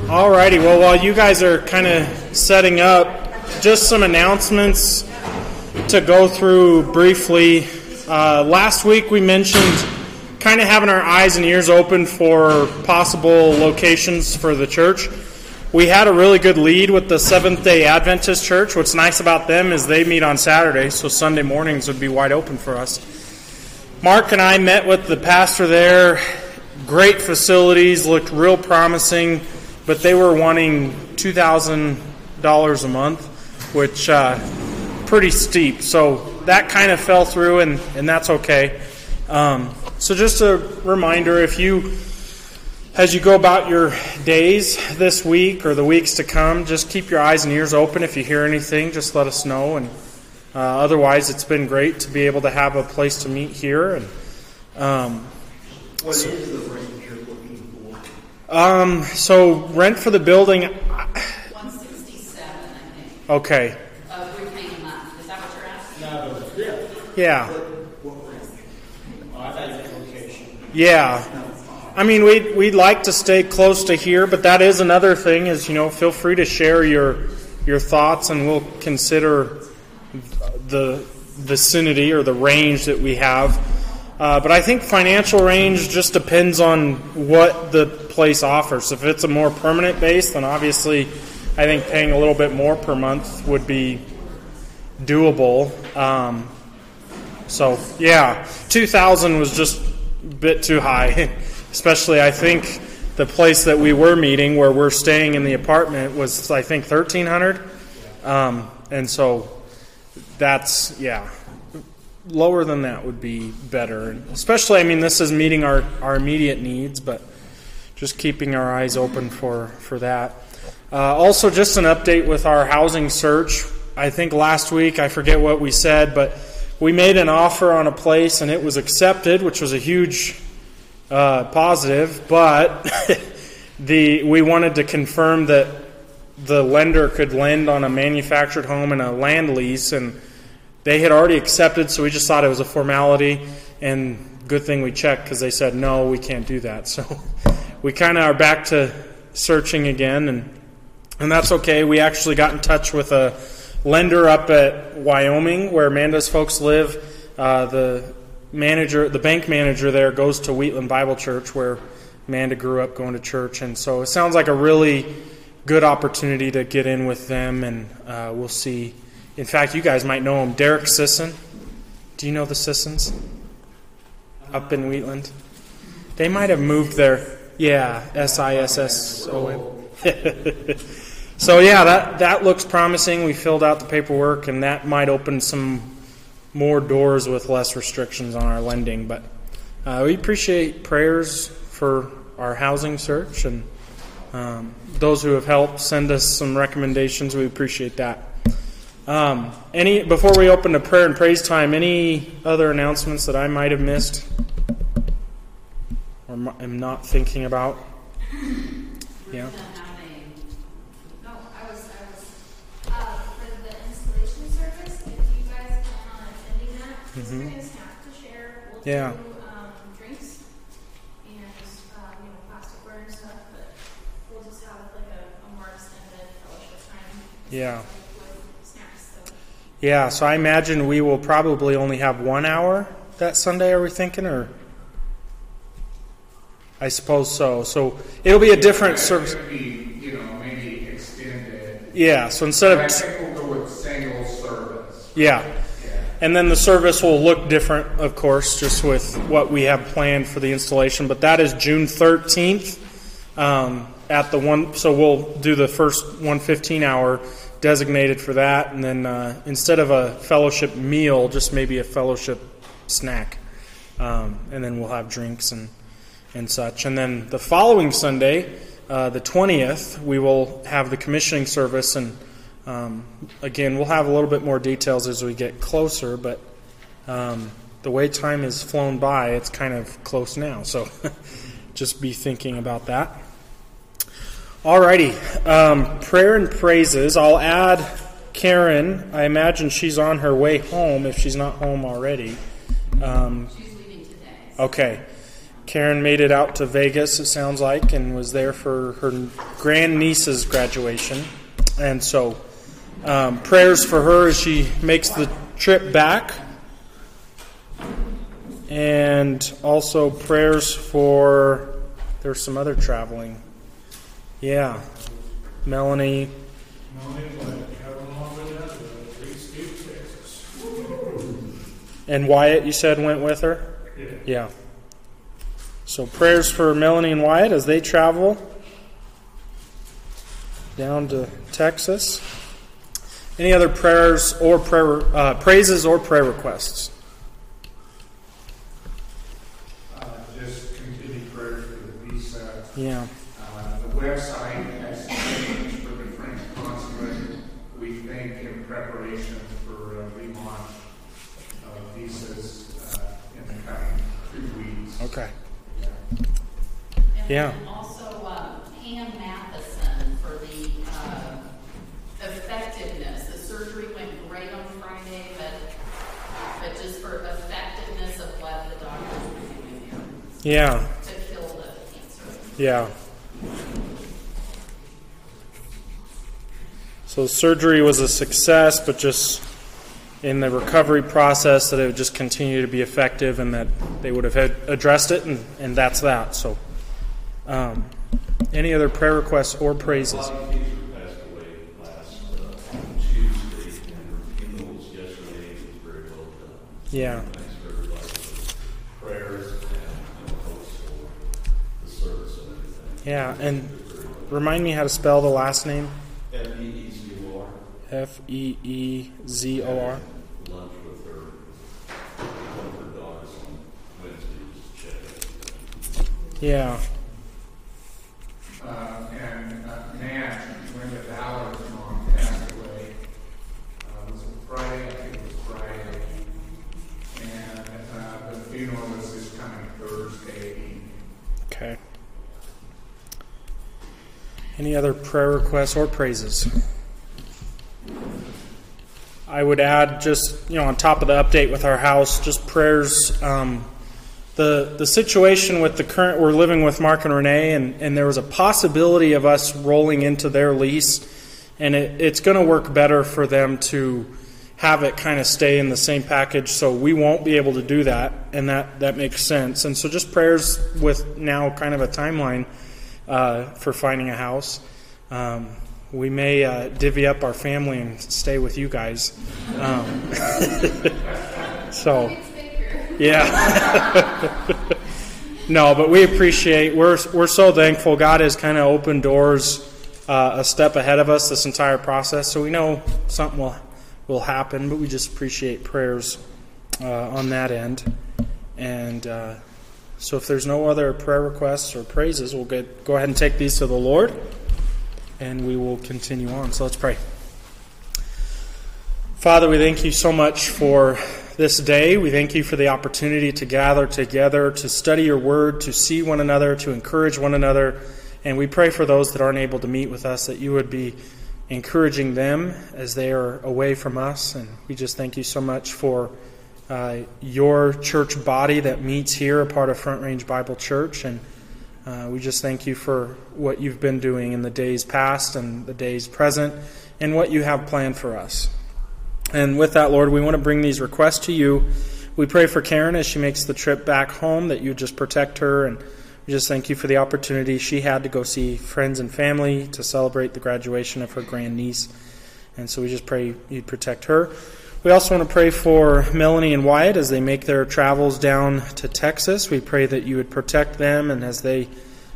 Alrighty, well, while you guys are kind of setting up, just some announcements to go through briefly. Last week we mentioned kind of having our eyes and ears open for possible locations for the church. We had a really good lead with the Seventh-day Adventist Church. What's nice about them is they meet on Saturday, so Sunday mornings would be wide open for us. Mark and I met with the pastor there. Great facilities, looked real promising, but they were wanting $2,000 a month, which pretty steep. So that kind of fell through, and that's okay. So just a reminder, as you go about your days this week or the weeks to come, just keep your eyes and ears open. If you hear anything, just let us know. And otherwise, it's been great to be able to have a place to meet here. And what is the rate you're looking for? So rent for the building. $167, I think. Okay. We're paying a month. Is that what you're asking? No, Yeah. what range? I think location. Yeah. I mean, we'd like to stay close to here, but that is another thing. Is feel free to share your thoughts, and we'll consider the vicinity or the range that we have. But I think financial range just depends on what the place offers. If it's a more permanent base, then obviously I think paying a little bit more per month would be doable. So yeah, $2,000 was just a bit too high. Especially I think the place that we were meeting, where we're staying in the apartment, was I think $1,300. And so that's, lower than that would be better. Especially, this is meeting our immediate needs, but just keeping our eyes open for that. Also, just an update with our housing search. I think last week, I forget what we said, but we made an offer on a place and it was accepted, which was a huge positive, but we wanted to confirm that the lender could lend on a manufactured home and a land lease, and they had already accepted, so we just thought it was a formality, and good thing we checked, because they said, no, we can't do that. So we kind of are back to searching again, and that's okay. We actually got in touch with a lender up at Wyoming, where Amanda's folks live. The bank manager there goes to Wheatland Bible Church, where Amanda grew up going to church, and so it sounds like a really good opportunity to get in with them, and we'll see. In fact, you guys might know him, Derek Sisson. Do you know the Sissons? Up in Wheatland? They might have moved there. Yeah, Sisson. So yeah, that looks promising. We filled out the paperwork, and that might open some more doors with less restrictions on our lending. But we appreciate prayers for our housing search, and those who have helped send us some recommendations. We appreciate that. Before we open to prayer and praise time, any other announcements that I might have missed or am not thinking about? Yeah. No, I was for the installation service. If you guys plan on attending that, just bring a snack to share. We'll do drinks and plasticware and stuff, but we'll just have like a more extended fellowship time. Yeah. Yeah, so I imagine we will probably only have 1 hour that Sunday, are we thinking? Or I suppose so. So it'll be a different service. It could be, maybe extended. Yeah, so instead of... I think we'll go with single service. Yeah. And then the service will look different, of course, just with what we have planned for the installation. But that is June 13th at the one. So we'll do the first 1:15 hour designated for that, and then instead of a fellowship meal, just maybe a fellowship snack, and then we'll have drinks and such. And then the following Sunday, the 20th, we will have the commissioning service, and again, we'll have a little bit more details as we get closer, but the way time has flown by, it's kind of close now, so just be thinking about that. Alrighty, prayer and praises. I'll add Karen. I imagine she's on her way home if she's not home already. She's leaving today. Okay. Karen made it out to Vegas, it sounds like, and was there for her grandniece's graduation. And so prayers for her as she makes the trip back. And also prayers for, there's some other traveling. Yeah. Melanie. And Wyatt, you said, went with her? Yeah. So prayers for Melanie and Wyatt as they travel down to Texas. Any other prayers or praises or prayer requests? Just continued prayers for the visa. Yeah. The website has changed for the French consulate. We think in preparation for a relaunch of visas in the coming 2 weeks. Okay. And Yeah. then also Pam Matheson for the effectiveness. The surgery went great on Friday, but just for effectiveness of what the doctors were doing there Yeah. to kill the cancer. Yeah. So surgery was a success, but just in the recovery process that it would just continue to be effective and that they would have had addressed it, and that's that. So any other prayer requests or praises? Bobby Peter passed away last Tuesday, and her funeral was yesterday. It was very well done. Yeah. Thanks for everybody's prayers and hopes for the service and everything. Yeah, and remind me how to spell the last name. Feezor. Feezor. Lunch with her. One of her daughters on Wednesday was check. Yeah. And Nan, Linda Ballard's mom, passed away. Was it Friday? I think it was Friday. And the funeral was this coming Thursday evening. Okay. Any other prayer requests or praises? I would add just, on top of the update with our house, just prayers. The situation with the current, we're living with Mark and Renee, and there was a possibility of us rolling into their lease, and it's going to work better for them to have it kind of stay in the same package, so we won't be able to do that, and that makes sense. And so just prayers with now kind of a timeline for finding a house. We may divvy up our family and stay with you guys. So, yeah. No, but we appreciate, we're so thankful. God has kind of opened doors a step ahead of us this entire process, so we know something will happen, but we just appreciate prayers on that end. And so if there's no other prayer requests or praises, we'll go ahead and take these to the Lord, and we will continue on. So let's pray. Father, we thank you so much for this day. We thank you for the opportunity to gather together, to study your word, to see one another, to encourage one another. And we pray for those that aren't able to meet with us, that you would be encouraging them as they are away from us. And we just thank you so much for your church body that meets here, a part of Front Range Bible Church. And we just thank you for what you've been doing in the days past and the days present, and what you have planned for us. And with that, Lord, we want to bring these requests to you. We pray for Karen as she makes the trip back home, that you just protect her. And we just thank you for the opportunity she had to go see friends and family to celebrate the graduation of her grandniece. And so we just pray you'd protect her. We also want to pray for Melanie and Wyatt as they make their travels down to Texas. We pray that you would protect them, and as they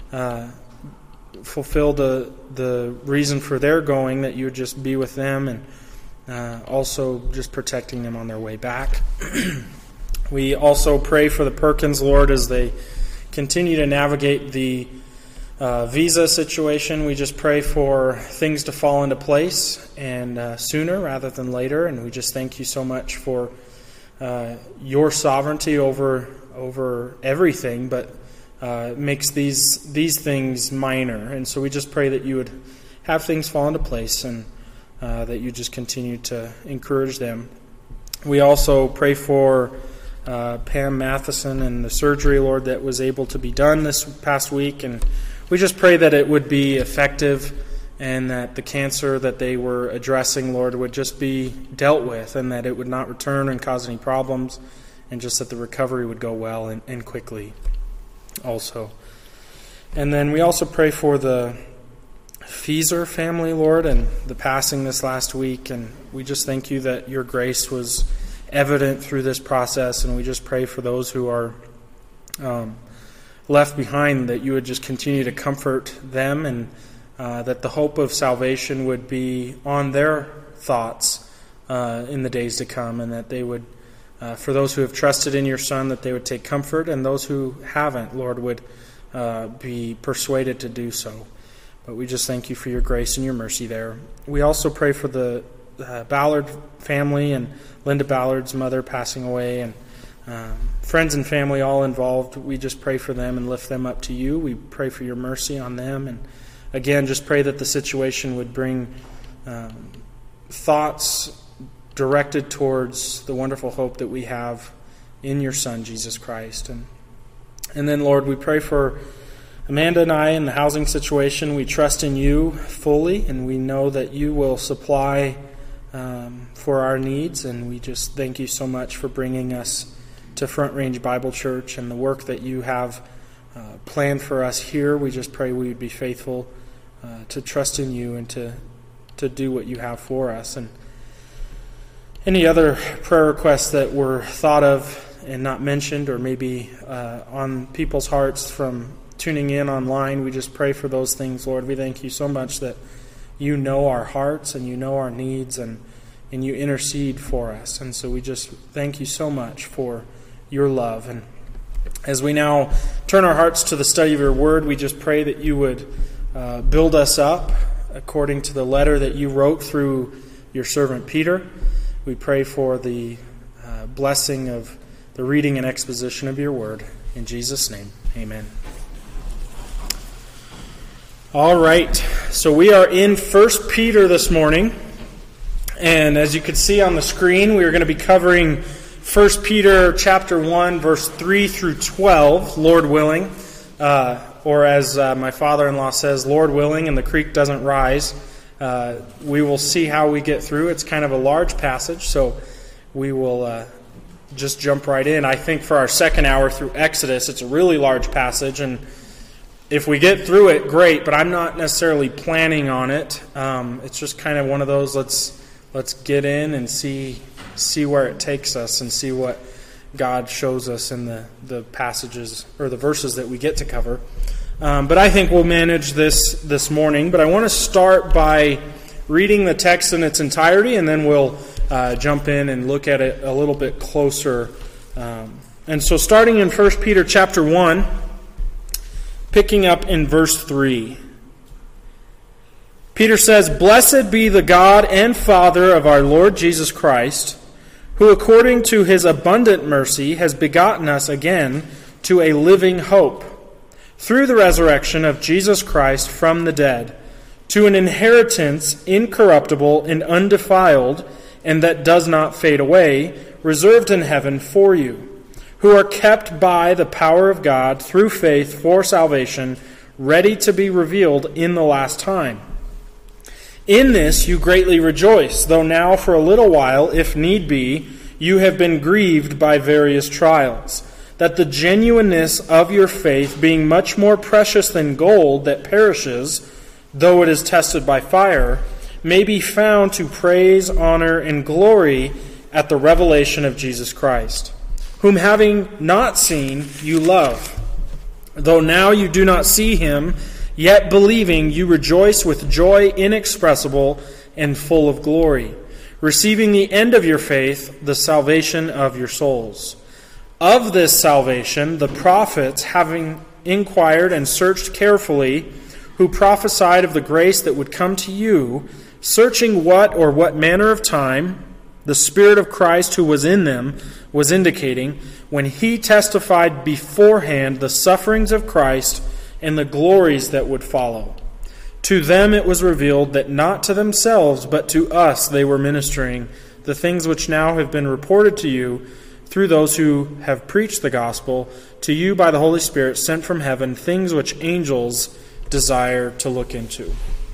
fulfill the reason for their going, that you would just be with them, and also just protecting them on their way back. We also pray for the Perkins, Lord, as they continue to navigate the visa situation. We just pray for things to fall into place, and sooner rather than later. And we just thank you so much for your sovereignty over everything, but makes these things minor. And so we just pray that you would have things fall into place, and that you just continue to encourage them. We also pray for Pam Matheson and the surgery, Lord, that was able to be done this past week. And we just pray that it would be effective and that the cancer that they were addressing, Lord, would just be dealt with and that it would not return and cause any problems, and just that the recovery would go well and quickly also. And then we also pray for the Feeser family, Lord, and the passing this last week. And we just thank you that your grace was evident through this process. And we just pray for those who are left behind, that you would just continue to comfort them, and that the hope of salvation would be on their thoughts in the days to come, and that they would, for those who have trusted in your Son, that they would take comfort, and those who haven't, Lord, would be persuaded to do so. But we just thank you for your grace and your mercy there. We also pray for the Ballard family and Linda Ballard's mother passing away, and friends and family all involved. We just pray for them and lift them up to you. We pray for your mercy on them, and again, just pray that the situation would bring thoughts directed towards the wonderful hope that we have in your Son, Jesus Christ. And then, Lord, we pray for Amanda and I in the housing situation. We trust in you fully, and we know that you will supply for our needs. And we just thank you so much for bringing us to Front Range Bible Church and the work that you have planned for us here. We just pray we would be faithful to trust in you and to do what you have for us. And any other prayer requests that were thought of and not mentioned, or maybe on people's hearts from tuning in online, we just pray for those things, Lord. We thank you so much that you know our hearts and you know our needs, and you intercede for us. And so we just thank you so much for your love. And as we now turn our hearts to the study of your word, we just pray that you would build us up according to the letter that you wrote through your servant Peter. We pray for the blessing of the reading and exposition of your word. In Jesus' name, amen. All right, so we are in 1 Peter this morning. And as you can see on the screen, we are going to be covering 1 Peter chapter 1, verse 3 through 12, Lord willing. Or as my father-in-law says, Lord willing, and the creek doesn't rise. We will see how we get through. It's kind of a large passage, so we will just jump right in. I think for our second hour through Exodus, it's a really large passage, and if we get through it, great, but I'm not necessarily planning on it. It's just kind of one of those, let's get in and see where it takes us and see what God shows us in the passages or the verses that we get to cover. But I think we'll manage this morning. But I want to start by reading the text in its entirety, and then we'll jump in and look at it a little bit closer. And so starting in 1 Peter chapter 1, picking up in verse 3. Peter says, "Blessed be the God and Father of our Lord Jesus Christ, who according to his abundant mercy has begotten us again to a living hope, through the resurrection of Jesus Christ from the dead, to an inheritance incorruptible and undefiled, and that does not fade away, reserved in heaven for you, who are kept by the power of God through faith for salvation, ready to be revealed in the last time. In this you greatly rejoice, though now for a little while, if need be, you have been grieved by various trials, that the genuineness of your faith, being much more precious than gold that perishes, though it is tested by fire, may be found to praise, honor, and glory at the revelation of Jesus Christ, whom having not seen, you love. Though now you do not see him, yet believing you rejoice with joy inexpressible and full of glory, receiving the end of your faith, the salvation of your souls. Of this salvation, the prophets, having inquired and searched carefully, who prophesied of the grace that would come to you, searching what manner of time the Spirit of Christ who was in them was indicating, when he testified beforehand the sufferings of Christ and the glories that would follow. To them it was revealed that not to themselves, but to us they were ministering the things which now have been reported to you through those who have preached the gospel to you by the Holy Spirit sent from heaven, things which angels desire to look into.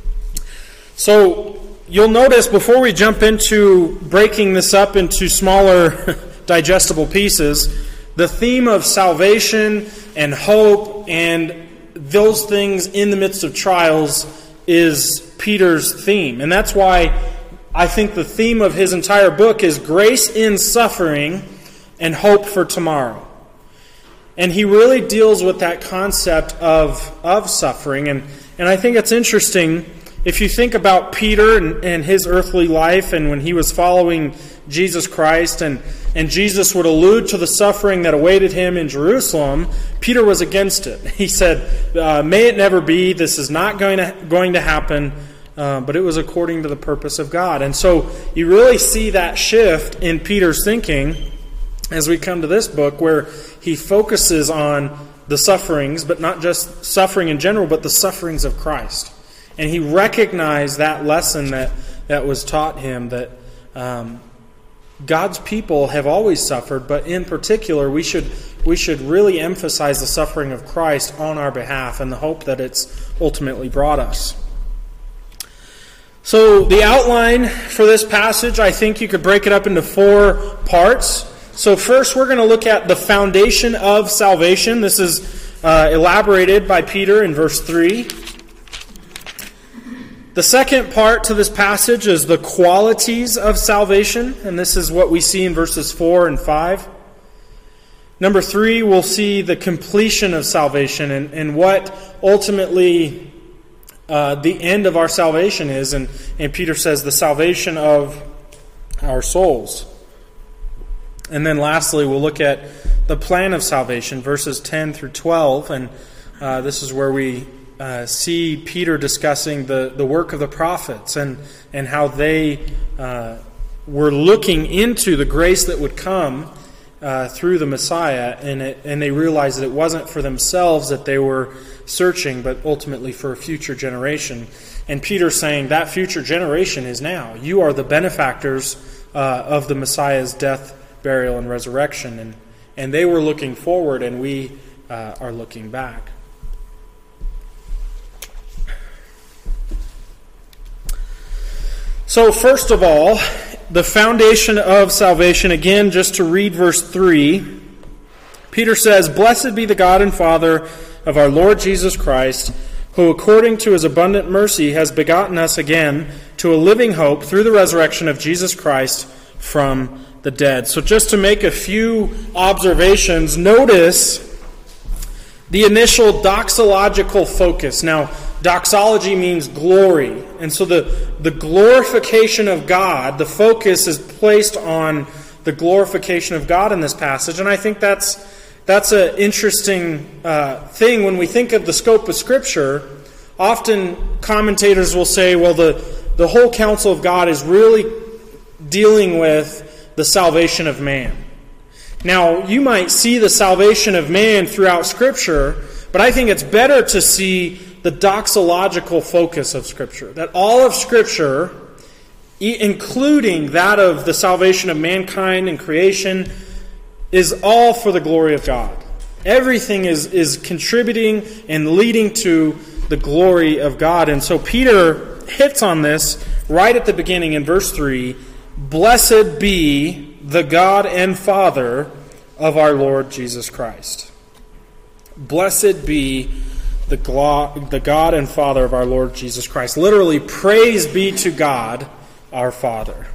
So you'll notice before we jump into breaking this up into smaller digestible pieces, the theme of salvation and hope and those things in the midst of trials is Peter's theme. And that's why I think the theme of his entire book is grace in suffering and hope for tomorrow. And he really deals with that concept of suffering. And I think it's interesting, if you think about Peter and his earthly life and when he was following Jesus Christ and Jesus would allude to the suffering that awaited him in Jerusalem, Peter was against it. He said, may it never be, this is not going to happen, but it was according to the purpose of God. And so you really see that shift in Peter's thinking as we come to this book, where he focuses on the sufferings, but not just suffering in general, but the sufferings of Christ. And he recognized that lesson that was taught him, that God's people have always suffered, but in particular, we should really emphasize the suffering of Christ on our behalf and the hope that it's ultimately brought us. So the outline for this passage, I think you could break it up into 4 parts. So first, we're going to look at the foundation of salvation. This is elaborated by Peter in verse 3. The second part to this passage is the qualities of salvation, and this is what we see in verses 4 and 5. Number 3, we'll see the completion of salvation and what ultimately the end of our salvation is. And Peter says the salvation of our souls. And then lastly, we'll look at the plan of salvation, verses 10 through 12. And this is where we see Peter discussing the work of the prophets and how they were looking into the grace that would come through the Messiah. And they realized that it wasn't for themselves that they were searching, but ultimately for a future generation. And Peter's saying that future generation is now. You are the benefactors of the Messiah's death, burial, and resurrection. And they were looking forward, and we are looking back. So first of all, the foundation of salvation, again, just to read verse 3, Peter says, "Blessed be the God and Father of our Lord Jesus Christ, who according to his abundant mercy has begotten us again to a living hope through the resurrection of Jesus Christ from the dead." So just to make a few observations, notice the initial doxological focus. Now, doxology means glory. And so the glorification of God, the focus is placed on the glorification of God in this passage. And I think that's an interesting thing. When we think of the scope of Scripture, often commentators will say, well, the whole counsel of God is really dealing with the salvation of man. Now, you might see the salvation of man throughout Scripture, but I think it's better to see the doxological focus of Scripture. That all of Scripture, including that of the salvation of mankind and creation, is all for the glory of God. Everything is contributing and leading to the glory of God. And so Peter hits on this right at the beginning in verse 3, "Blessed be the God and Father of our Lord Jesus Christ." Blessed be the God and Father of our Lord Jesus Christ. Literally, praise be to God, our Father.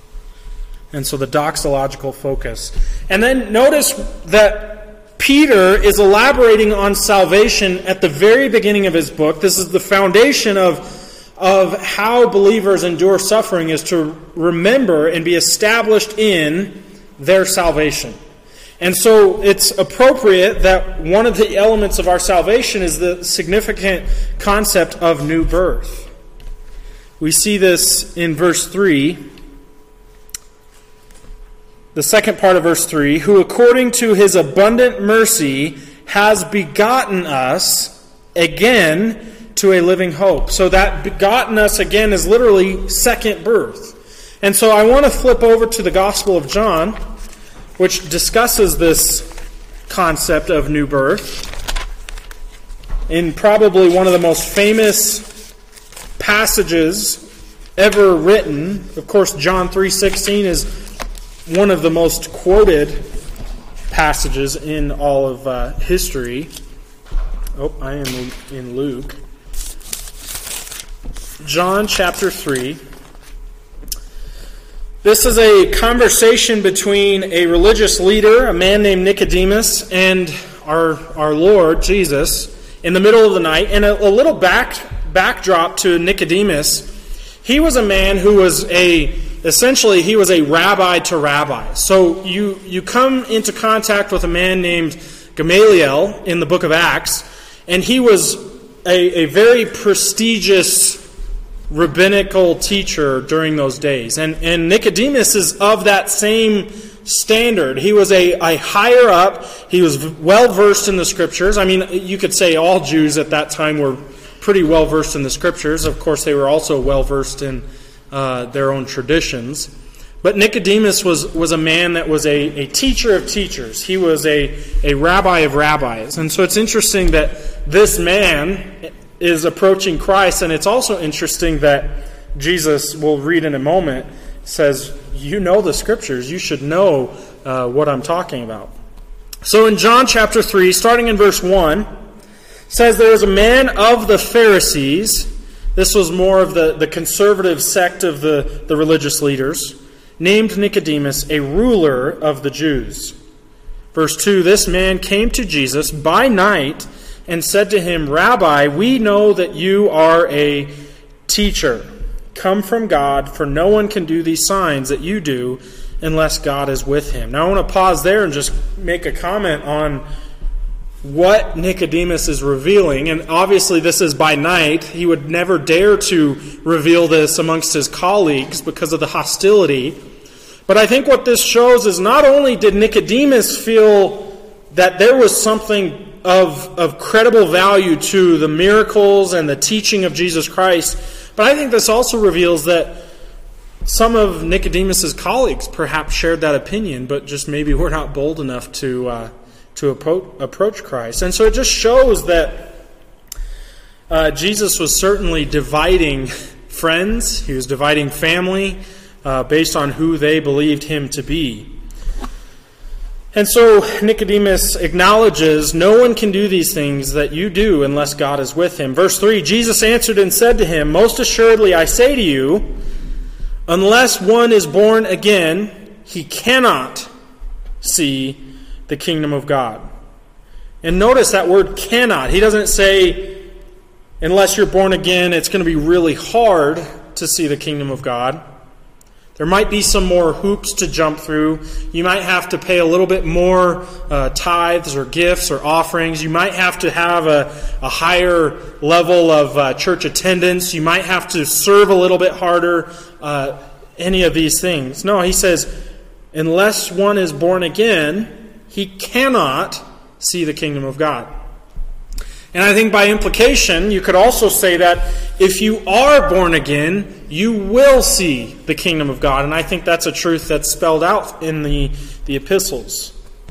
And so the doxological focus. And then notice that Peter is elaborating on salvation at the very beginning of his book. This is the foundation of how believers endure suffering, is to remember and be established in their salvation. And so it's appropriate that one of the elements of our salvation is the significant concept of new birth. We see this in verse 3. The second part of verse 3, "Who according to his abundant mercy has begotten us again to a living hope." So that begotten us again is literally second birth. And so I want to flip over to the Gospel of John. which discusses this concept of new birth in probably one of the most famous passages ever written. Of course, John 3:16 is one of the most quoted passages in all of history. I am in Luke. John chapter 3. This is a conversation between a religious leader, a man named Nicodemus, and our Lord Jesus in the middle of the night. And a little backdrop to Nicodemus. He was a man who was essentially he was a rabbi to rabbis. So you come into contact with a man named Gamaliel in the book of Acts, and he was a very prestigious rabbinical teacher during those days. And Nicodemus is of that same standard. He was a higher up. He was well versed in the Scriptures. I mean, you could say all Jews at that time were pretty well versed in the Scriptures. Of course, they were also well versed in their own traditions. But Nicodemus was a man that was a teacher of teachers. He was a rabbi of rabbis. And so it's interesting that this man is approaching Christ, and it's also interesting that Jesus, we'll read in a moment, says, you know the Scriptures, you should know what I'm talking about. So in John chapter 3, starting in verse 1, says there was a man of the Pharisees. This was more of the conservative sect of the religious leaders, named Nicodemus, a ruler of the Jews. Verse 2, this man came to Jesus by night and said to him, Rabbi, we know that you are a teacher, come from God, for no one can do these signs that you do unless God is with him. Now I want to pause there and just make a comment on what Nicodemus is revealing. And obviously this is by night. He would never dare to reveal this amongst his colleagues because of the hostility. But I think what this shows is not only did Nicodemus feel that there was something of credible value to the miracles and the teaching of Jesus Christ, but I think this also reveals that some of Nicodemus's colleagues perhaps shared that opinion, but just maybe were not bold enough to approach Christ. And so it just shows that Jesus was certainly dividing friends. He was dividing family based on who they believed him to be. And so Nicodemus acknowledges, no one can do these things that you do unless God is with him. Verse 3, Jesus answered and said to him, most assuredly I say to you, unless one is born again, he cannot see the kingdom of God. And notice that word cannot. He doesn't say, unless you're born again, it's going to be really hard to see the kingdom of God. There might be some more hoops to jump through. You might have to pay a little bit more tithes or gifts or offerings. You might have to have a higher level of church attendance. You might have to serve a little bit harder. Any of these things. No, he says, unless one is born again, he cannot see the kingdom of God. And I think by implication, you could also say that if you are born again, you will see the kingdom of God. And I think that's a truth that's spelled out in the epistles.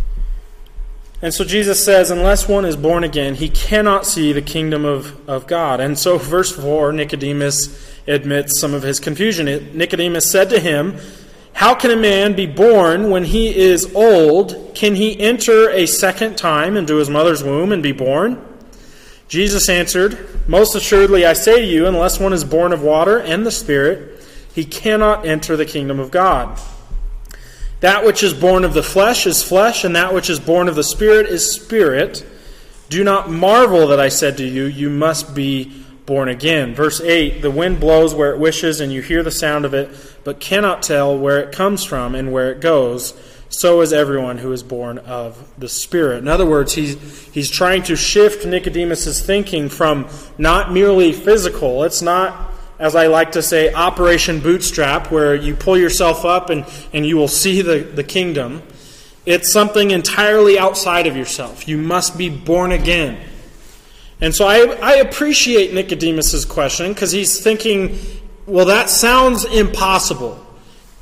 And so Jesus says, unless one is born again, he cannot see the kingdom of God. And so verse 4, Nicodemus admits some of his confusion. Nicodemus said to him, how can a man be born when he is old? Can he enter a second time into his mother's womb and be born? Jesus answered, most assuredly I say to you, unless one is born of water and the Spirit, he cannot enter the kingdom of God. That which is born of the flesh is flesh, and that which is born of the Spirit is spirit. Do not marvel that I said to you, you must be born again. Verse 8, the wind blows where it wishes, and you hear the sound of it, but cannot tell where it comes from and where it goes. So is everyone who is born of the Spirit. In other words, he's trying to shift Nicodemus' thinking from not merely physical. It's not, as I like to say, Operation Bootstrap, where you pull yourself up and you will see the kingdom. It's something entirely outside of yourself. You must be born again. And so I appreciate Nicodemus' question, because he's thinking, well, that sounds impossible.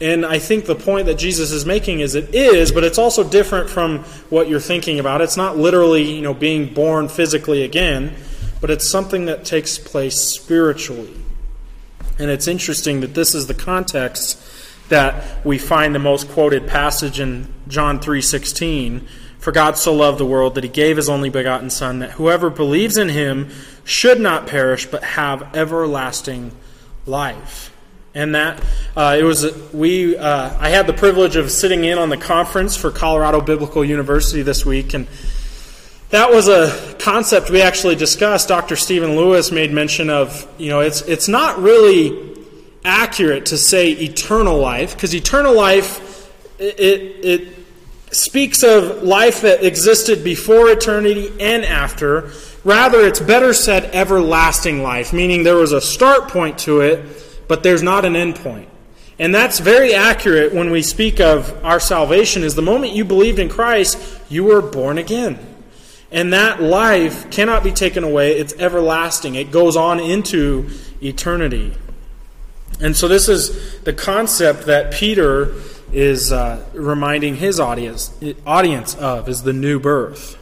And I think the point that Jesus is making is it is, but it's also different from what you're thinking about. It's not literally, being born physically again, but it's something that takes place spiritually. And it's interesting that this is the context that we find the most quoted passage in John 3:16. For God so loved the world that he gave his only begotten Son, that whoever believes in him should not perish but have everlasting life. And that I had the privilege of sitting in on the conference for Colorado Biblical University this week, and that was a concept we actually discussed. Dr. Stephen Lewis made mention of, it's not really accurate to say eternal life, because eternal life, it speaks of life that existed before eternity and after. Rather, it's better said everlasting life, meaning there was a start point to it, but there's not an end point. And that's very accurate when we speak of our salvation, is the moment you believed in Christ, you were born again. And that life cannot be taken away. It's everlasting. It goes on into eternity. And so this is the concept that Peter is reminding his audience of, is the new birth.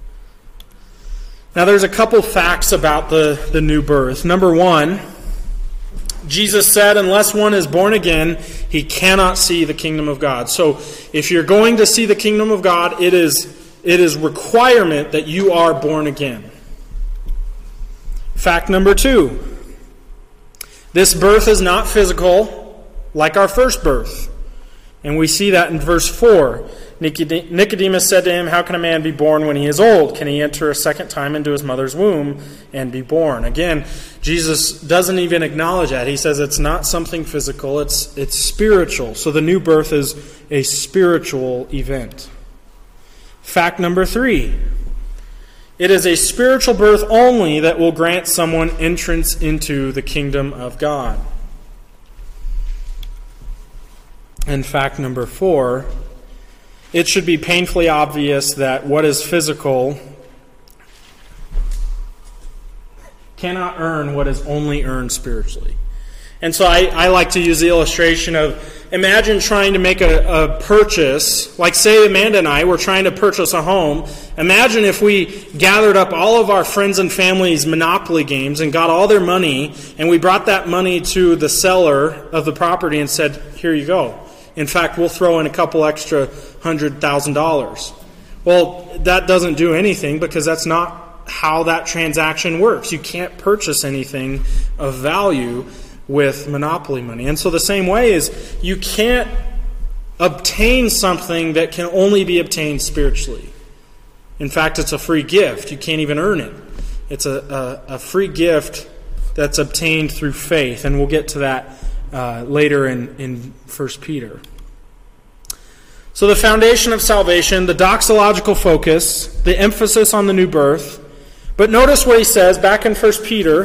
Now there's a couple facts about the new birth. Number one, Jesus said, unless one is born again, he cannot see the kingdom of God. So if you're going to see the kingdom of God, it is requirement that you are born again. Fact number two, this birth is not physical like our first birth. And we see that in verse 4. Nicodemus said to him, how can a man be born when he is old? Can he enter a second time into his mother's womb and be born? Again, Jesus doesn't even acknowledge that. He says it's not something physical, it's spiritual. So the new birth is a spiritual event. Fact number 3. It is a spiritual birth only that will grant someone entrance into the kingdom of God. And fact number 4, it should be painfully obvious that what is physical cannot earn what is only earned spiritually. And so I like to use the illustration of, imagine trying to make a purchase, like say Amanda and I were trying to purchase a home. Imagine if we gathered up all of our friends and family's Monopoly games and got all their money, and we brought that money to the seller of the property and said, here you go. In fact, we'll throw in a couple extra $100,000. Well, that doesn't do anything, because that's not how that transaction works. You can't purchase anything of value with Monopoly money. And so the same way is, you can't obtain something that can only be obtained spiritually. In fact, it's a free gift. You can't even earn it. It's a free gift that's obtained through faith, and we'll get to that later in 1 Peter. So the foundation of salvation, the doxological focus, the emphasis on the new birth. But notice what he says back in 1 Peter,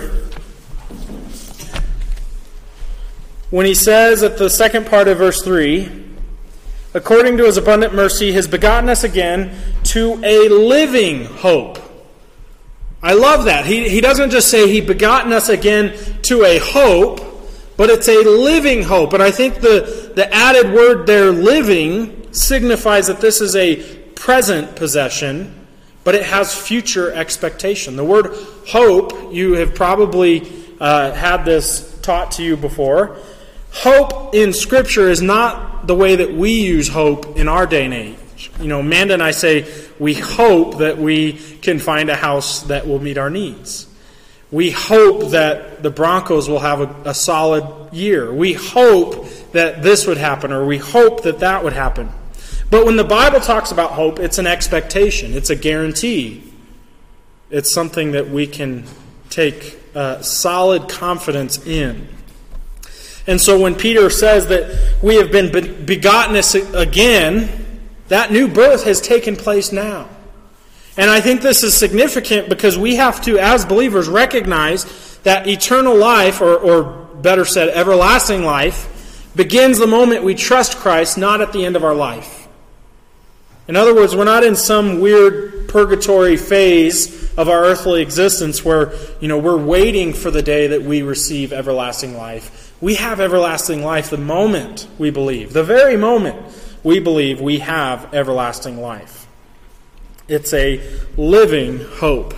when he says at the second part of verse 3, according to his abundant mercy, he has begotten us again to a living hope. I love that. He doesn't just say he begotten us again to a hope, but it's a living hope. And I think the added word there, living, signifies that this is a present possession, but it has future expectation. The word hope, you have probably had this taught to you before. Hope in Scripture is not the way that we use hope in our day and age. Amanda and I say we hope that we can find a house that will meet our needs. We hope that the Broncos will have a solid year. We hope that this would happen, or we hope that that would happen. But when the Bible talks about hope, it's an expectation. It's a guarantee. It's something that we can take solid confidence in. And so when Peter says that we have been begotten again, that new birth has taken place now. And I think this is significant because we have to, as believers, recognize that eternal life, or better said, everlasting life, begins the moment we trust Christ, not at the end of our life. In other words, we're not in some weird purgatory phase of our earthly existence where, we're waiting for the day that we receive everlasting life. We have everlasting life the moment we believe. The very moment we believe, we have everlasting life. It's a living hope.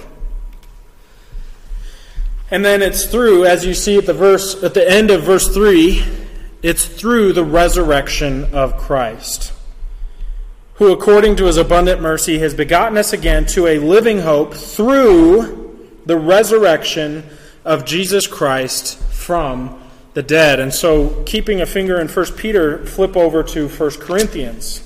And then it's through, as you see at the end of verse 3, it's through the resurrection of Christ, who according to his abundant mercy has begotten us again to a living hope through the resurrection of Jesus Christ from the dead. And so, keeping a finger in 1 Peter, flip over to 1 Corinthians.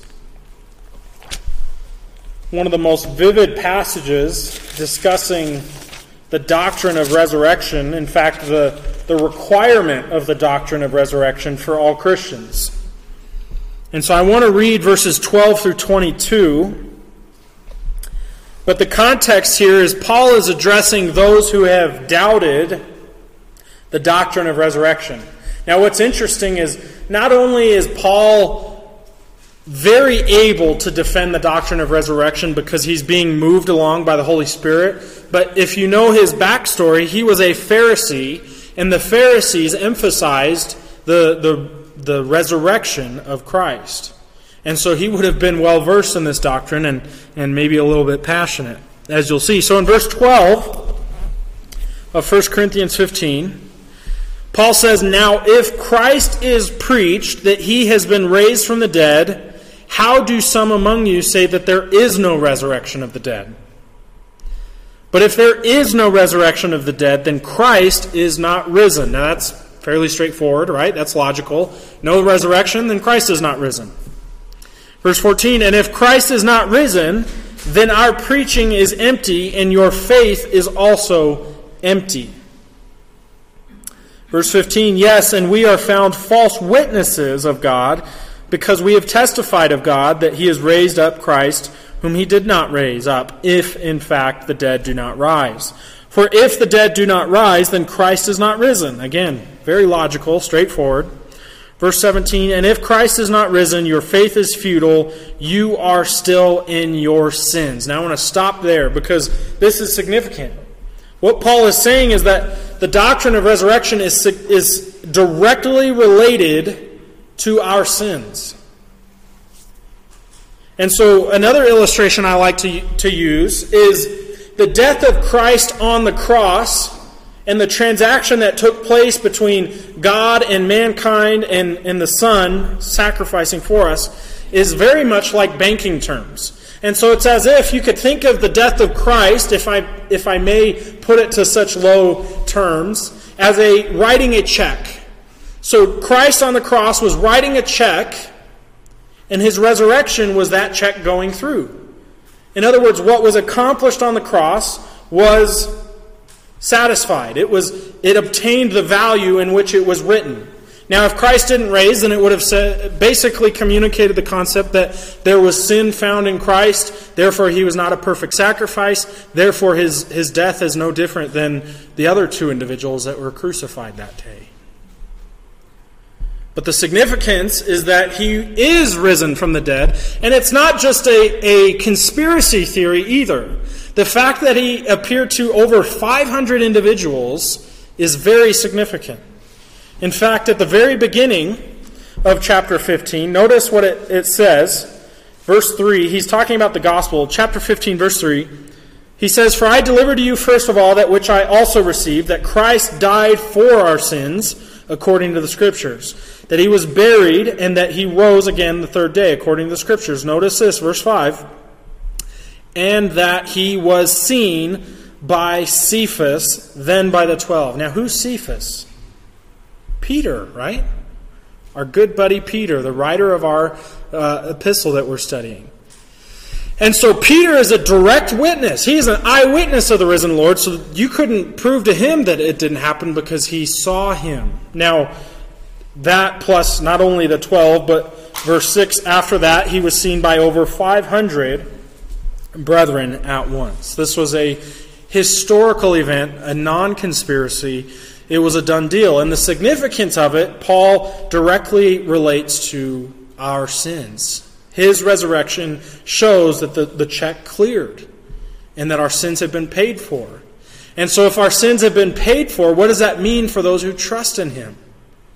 One of the most vivid passages discussing the doctrine of resurrection, in fact, the requirement of the doctrine of resurrection for all Christians. And so I want to read verses 12 through 22. But the context here is Paul is addressing those who have doubted the doctrine of resurrection. Now what's interesting is not only is Paul very able to defend the doctrine of resurrection because he's being moved along by the Holy Spirit, but if you know his backstory, he was a Pharisee, and the Pharisees emphasized the resurrection of Christ. And so he would have been well versed in this doctrine and maybe a little bit passionate, as you'll see. So in verse 12 of 1 Corinthians 15, Paul says, "Now if Christ is preached that he has been raised from the dead, how do some among you say that there is no resurrection of the dead? But if there is no resurrection of the dead, then Christ is not risen." Now that's fairly straightforward, right? That's logical. No resurrection, then Christ is not risen. Verse 14, "And if Christ is not risen, then our preaching is empty, and your faith is also empty." Verse 15, "Yes, and we are found false witnesses of God, because we have testified of God that he has raised up Christ, whom he did not raise up, if in fact the dead do not rise. For if the dead do not rise, then Christ is not risen." Again, very logical, straightforward. Verse 17, "And if Christ is not risen, your faith is futile, you are still in your sins." Now I want to stop there because this is significant. What Paul is saying is that the doctrine of resurrection is directly related to our sins. And so another illustration I like to use is the death of Christ on the cross and the transaction that took place between God and mankind and the Son sacrificing for us is very much like banking terms. And so it's as if you could think of the death of Christ, if I may put it to such low terms, as writing a check. So Christ on the cross was writing a check, and his resurrection was that check going through. In other words, what was accomplished on the cross was satisfied. It obtained the value in which it was written. Now, if Christ didn't raise, then it would have basically communicated the concept that there was sin found in Christ, therefore he was not a perfect sacrifice, therefore his death is no different than the other two individuals that were crucified that day. But the significance is that he is risen from the dead, and it's not just a conspiracy theory either. The fact that he appeared to over 500 individuals is very significant. In fact, at the very beginning of chapter 15, notice what it says. Verse 3, he's talking about the gospel. Chapter 15, verse 3, he says, "For I delivered to you first of all that which I also received, that Christ died for our sins, according to the Scriptures, that he was buried, and that he rose again the third day, according to the Scriptures." Notice this, verse 5, "And that he was seen by Cephas, then by the 12. Now, who's Cephas? Peter, right? Our good buddy Peter, the writer of our epistle that we're studying. And so Peter is a direct witness. He's an eyewitness of the risen Lord, so you couldn't prove to him that it didn't happen because he saw him. Now, that plus not only the 12, but verse 6, after that, he was seen by over 500 brethren at once. This was a historical event, a non-conspiracy. It was a done deal. And the significance of it, Paul directly relates to our sins. His resurrection shows that the check cleared and that our sins have been paid for. And so if our sins have been paid for, what does that mean for those who trust in him?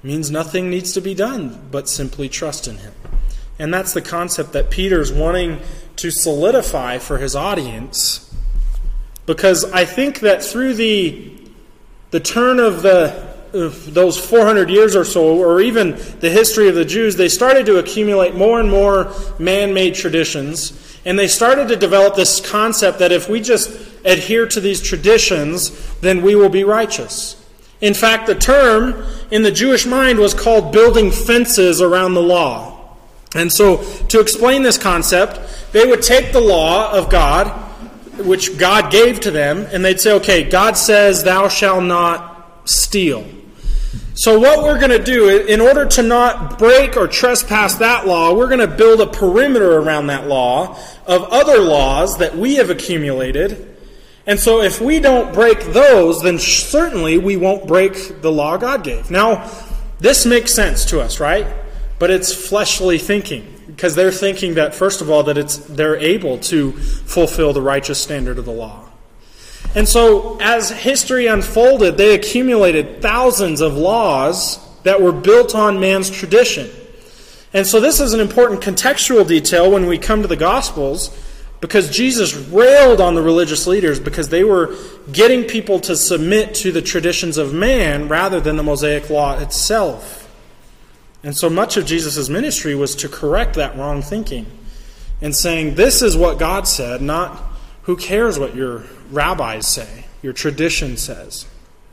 It means nothing needs to be done but simply trust in Him. And that's the concept that Peter's wanting to solidify for his audience. Because I think that through the turn of those 400 years or so, or even the history of the Jews, they started to accumulate more and more man-made traditions. And they started to develop this concept that if we just adhere to these traditions, then we will be righteous. In fact, the term in the Jewish mind was called building fences around the law. And so, to explain this concept, they would take the law of God, which God gave to them, and they'd say, okay, God says, thou shalt not steal. So what we're going to do, in order to not break or trespass that law, we're going to build a perimeter around that law of other laws that we have accumulated. And so if we don't break those, then certainly we won't break the law God gave. Now, this makes sense to us, right? But it's fleshly thinking, because they're thinking that, first of all, that they're able to fulfill the righteous standard of the law. And so, as history unfolded, they accumulated thousands of laws that were built on man's tradition. And so this is an important contextual detail when we come to the Gospels, because Jesus railed on the religious leaders because they were getting people to submit to the traditions of man rather than the Mosaic law itself. And so much of Jesus' ministry was to correct that wrong thinking and saying, this is what God said, not who cares what your rabbis say, your tradition says.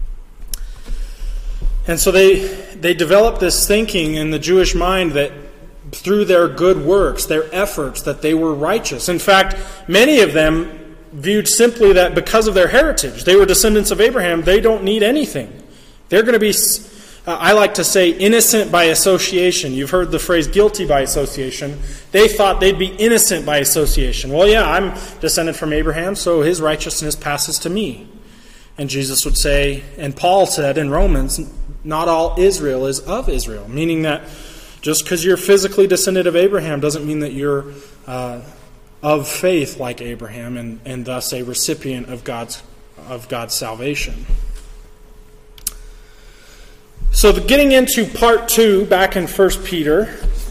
And so they developed this thinking in the Jewish mind that through their good works, their efforts, that they were righteous. In fact, many of them viewed simply that because of their heritage, they were descendants of Abraham, they don't need anything. They're going to be... I like to say innocent by association. You've heard the phrase guilty by association. They thought they'd be innocent by association. Well, yeah, I'm descended from Abraham, so his righteousness passes to me. And Jesus would say, and Paul said in Romans, not all Israel is of Israel. Meaning that just because you're physically descended of Abraham doesn't mean that you're of faith like Abraham and thus a recipient of God's salvation. So getting into part 2, back in 1 Peter,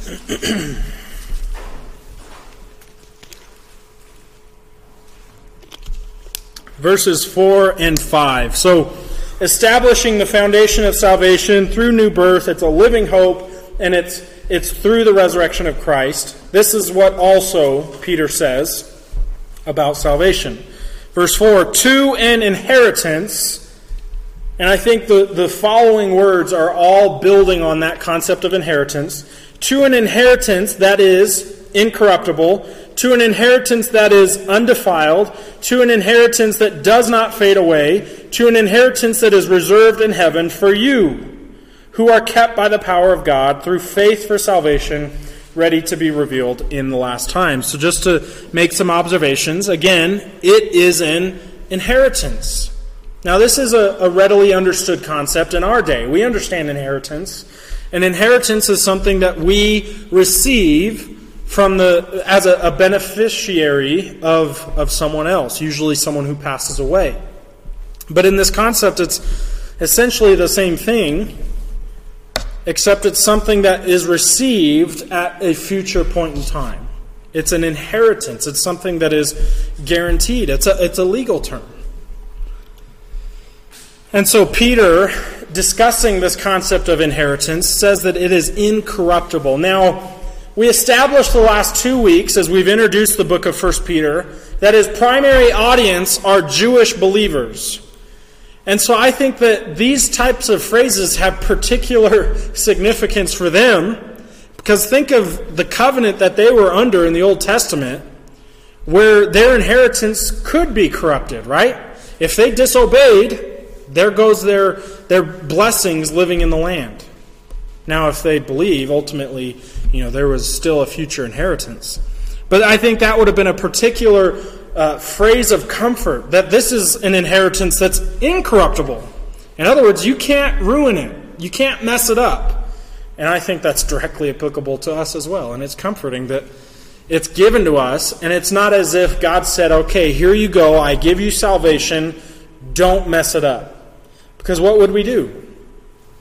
verses 4 and 5. So establishing the foundation of salvation through new birth, it's a living hope, and it's through the resurrection of Christ. This is what also Peter says about salvation. Verse 4, to an inheritance. And I think the following words are all building on that concept of inheritance. To an inheritance that is incorruptible, to an inheritance that is undefiled, to an inheritance that does not fade away, to an inheritance that is reserved in heaven for you, who are kept by the power of God through faith for salvation, ready to be revealed in the last time. So just to make some observations, again, it is an inheritance. Now, this is a readily understood concept in our day. We understand inheritance. An inheritance is something that we receive as a beneficiary of someone else, usually someone who passes away. But in this concept, it's essentially the same thing, except it's something that is received at a future point in time. It's an inheritance. It's something that is guaranteed. It's a legal term. And so Peter, discussing this concept of inheritance, says that it is incorruptible. Now, we established the last 2 weeks, as we've introduced the book of 1 Peter, that his primary audience are Jewish believers. And so I think that these types of phrases have particular significance for them, because think of the covenant that they were under in the Old Testament, where their inheritance could be corrupted, right? If they disobeyed, there goes their blessings living in the land. Now, if they believe, ultimately, there was still a future inheritance. But I think that would have been a particular phrase of comfort, that this is an inheritance that's incorruptible. In other words, you can't ruin it. You can't mess it up. And I think that's directly applicable to us as well. And it's comforting that it's given to us, and it's not as if God said, okay, here you go, I give you salvation, don't mess it up. Because what would we do?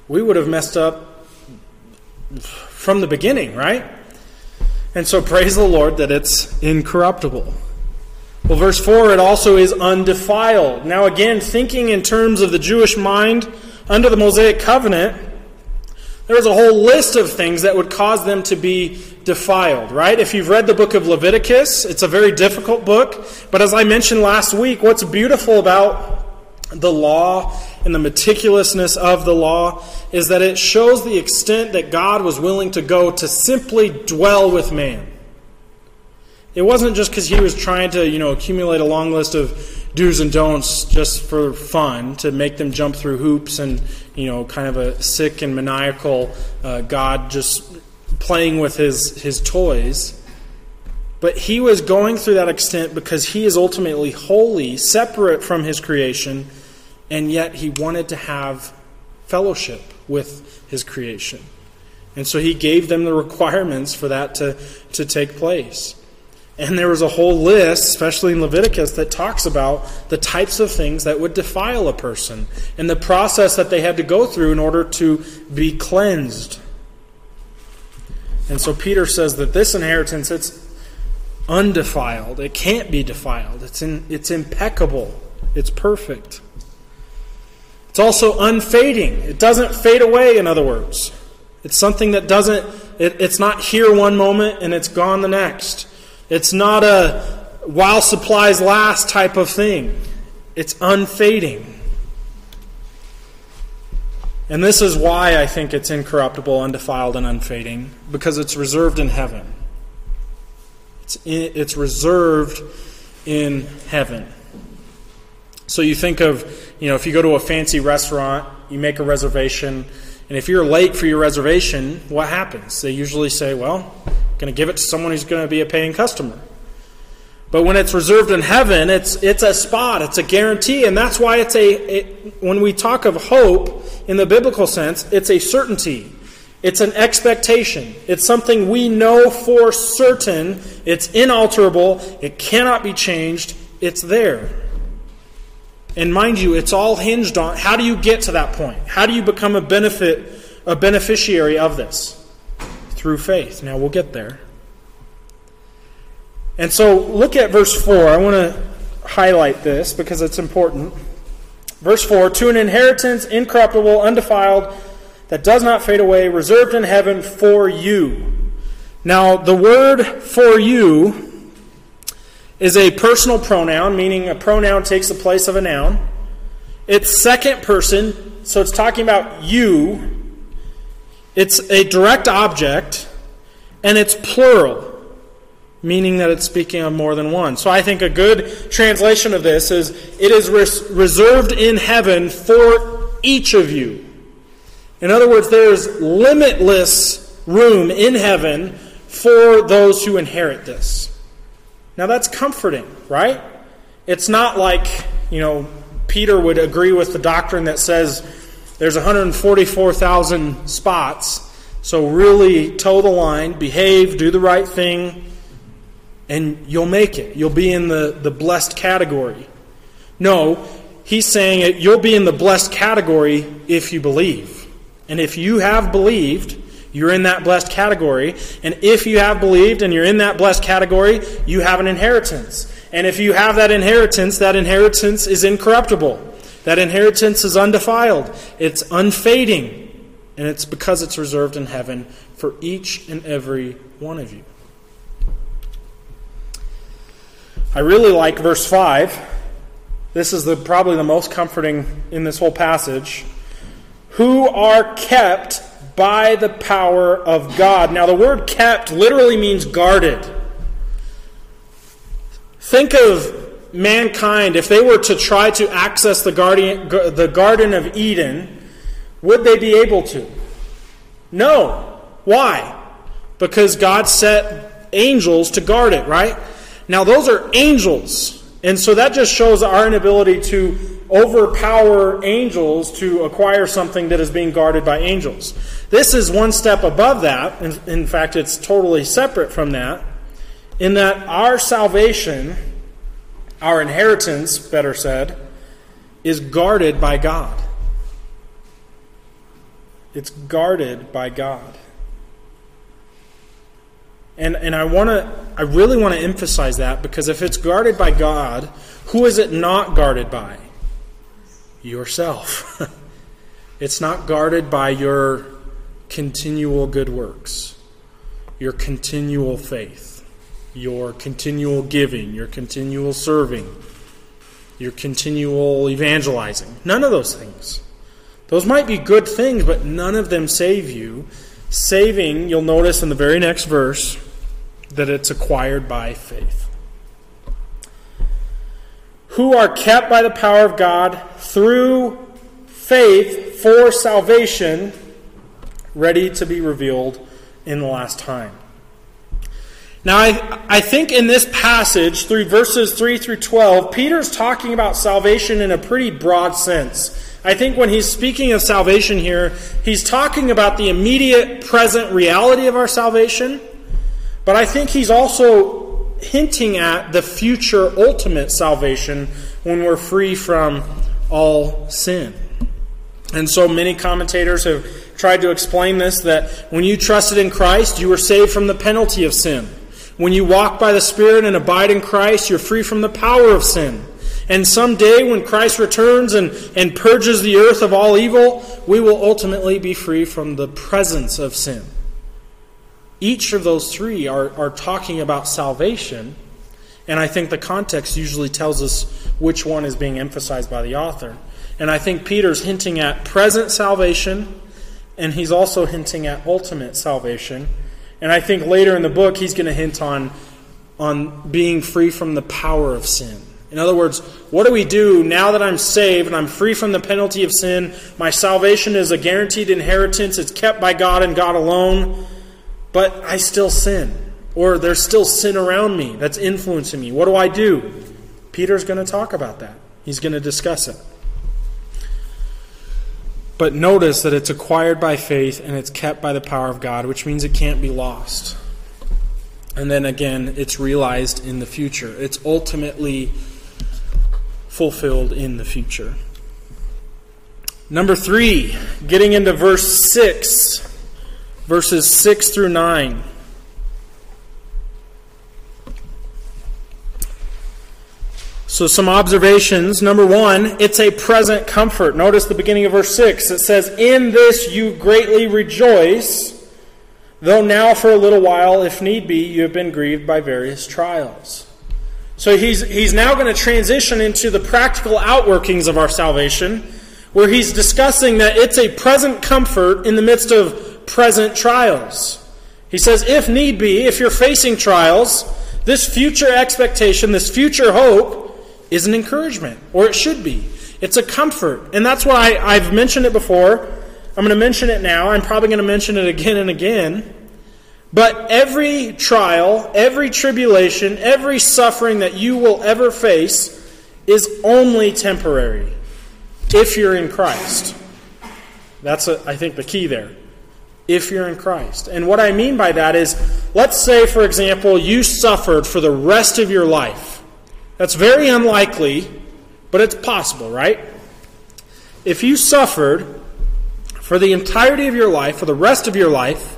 we would have messed up from the beginning, right? And so praise the Lord that it's incorruptible. Well, verse 4, it also is undefiled. Now again, thinking in terms of the Jewish mind, under the Mosaic covenant, there was a whole list of things that would cause them to be defiled, right? If you've read the book of Leviticus, it's a very difficult book. But as I mentioned last week, what's beautiful about the law and the meticulousness of the law is that it shows the extent that God was willing to go to simply dwell with man. It wasn't just because he was trying to, accumulate a long list of do's and don'ts just for fun, to make them jump through hoops and, kind of a sick and maniacal God just playing with his toys. But he was going through that extent because he is ultimately holy, separate from his creation, and yet he wanted to have fellowship with his creation. And so he gave them the requirements for that to take place. And there was a whole list, especially in Leviticus, that talks about the types of things that would defile a person and the process that they had to go through in order to be cleansed. And so Peter says that this inheritance, it's undefiled. It can't be defiled. It's impeccable. It's perfect. It's also unfading. It doesn't fade away, in other words. It's something that it's not here one moment and it's gone the next. It's not a while supplies last type of thing. It's unfading. And this is why I think it's incorruptible, undefiled, and unfading, because it's reserved in heaven. It's reserved in heaven. So you think of, if you go to a fancy restaurant, you make a reservation, and if you're late for your reservation, what happens? They usually say, well, going to give it to someone who's going to be a paying customer. But when it's reserved in heaven, it's a spot, it's a guarantee, and that's why when we talk of hope in the biblical sense, it's a certainty. It's an expectation. It's something we know for certain. It's inalterable. It cannot be changed. It's there. And mind you, it's all hinged on how do you get to that point? How do you become a beneficiary of this? Through faith. Now we'll get there. And so look at verse 4. I want to highlight this because it's important. Verse 4, to an inheritance incorruptible, undefiled, that does not fade away, reserved in heaven for you. Now the word for you is a personal pronoun, meaning a pronoun takes the place of a noun. It's second person, so it's talking about you. It's a direct object, and it's plural, meaning that it's speaking of more than one. So I think a good translation of this is, it is reserved in heaven for each of you. In other words, there is limitless room in heaven for those who inherit this. Now that's comforting, right? It's not like, Peter would agree with the doctrine that says there's 144,000 spots, so really toe the line, behave, do the right thing, and you'll make it. You'll be in the blessed category. No, he's saying you'll be in the blessed category if you believe. And if you have believed, you're in that blessed category. And if you have believed and you're in that blessed category, you have an inheritance. And if you have that inheritance is incorruptible. That inheritance is undefiled. It's unfading. And it's because it's reserved in heaven for each and every one of you. I really like verse 5. This is probably the most comforting in this whole passage. Who are kept by the power of God. Now the word kept literally means guarded. Think of mankind, if they were to try to access the Garden of Eden, would they be able to? No. Why? Because God set angels to guard it, right? Now those are angels. And so that just shows our inability to overpower angels to acquire something that is being guarded by angels. This is one step above that. In fact, it's totally separate from that. In that our salvation, our inheritance, better said, is guarded by God. It's guarded by God. And I really want to emphasize that, because if it's guarded by God, who is it not guarded by? Yourself. It's not guarded by your continual good works, your continual faith, your continual giving, your continual serving, your continual evangelizing. None of those things. Those might be good things, but none of them save you. Saving, you'll notice in the very next verse, that it's acquired by faith. Who are kept by the power of God through faith for salvation, ready to be revealed in the last time. Now, I think in this passage, through verses 3 through 12, Peter's talking about salvation in a pretty broad sense. I think when he's speaking of salvation here, he's talking about the immediate present reality of our salvation, but I think he's also hinting at the future ultimate salvation when we're free from all sin. And so many commentators have tried to explain this, that when you trusted in Christ, you were saved from the penalty of sin. When you walk by the Spirit and abide in Christ, you're free from the power of sin. And someday when Christ returns and purges the earth of all evil, we will ultimately be free from the presence of sin. Each of those three are talking about salvation, and I think the context usually tells us which one is being emphasized by the author. And I think Peter's hinting at present salvation, and he's also hinting at ultimate salvation. And I think later in the book he's going to hint on being free from the power of sin. In other words, what do we do now that I'm saved and I'm free from the penalty of sin? My salvation is a guaranteed inheritance. It's kept by God and God alone. But I still sin. Or there's still sin around me that's influencing me. What do I do? Peter's going to talk about that. He's going to discuss it. But notice that it's acquired by faith and it's kept by the power of God, which means it can't be lost. And then again, it's realized in the future. It's ultimately fulfilled in the future. Number 3, getting into verse 6, verses 6 through 9. So some observations. Number 1, it's a present comfort. Notice the beginning of verse 6. It says, "In this you greatly rejoice, though now for a little while, if need be, you have been grieved by various trials." So he's now going to transition into the practical outworkings of our salvation, where he's discussing that it's a present comfort in the midst of present trials. He says, if need be, if you're facing trials, this future expectation, this future hope is an encouragement, or it should be. It's a comfort. And that's why I've mentioned it before. I'm going to mention it now. I'm probably going to mention it again and again. But every trial, every tribulation, every suffering that you will ever face is only temporary if you're in Christ. That's, I think, the key there. If you're in Christ. And what I mean by that is, let's say, for example, you suffered for the rest of your life. That's very unlikely, but it's possible, right? If you suffered for the entirety of your life, for the rest of your life,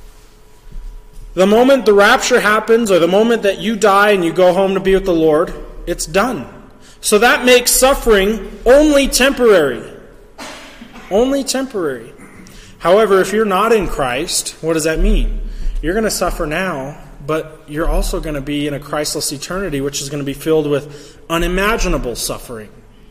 the moment the rapture happens, or the moment that you die and you go home to be with the Lord, it's done. So that makes suffering only temporary. Only temporary. However, if you're not in Christ, what does that mean? You're going to suffer now, but you're also going to be in a Christless eternity, which is going to be filled with unimaginable suffering.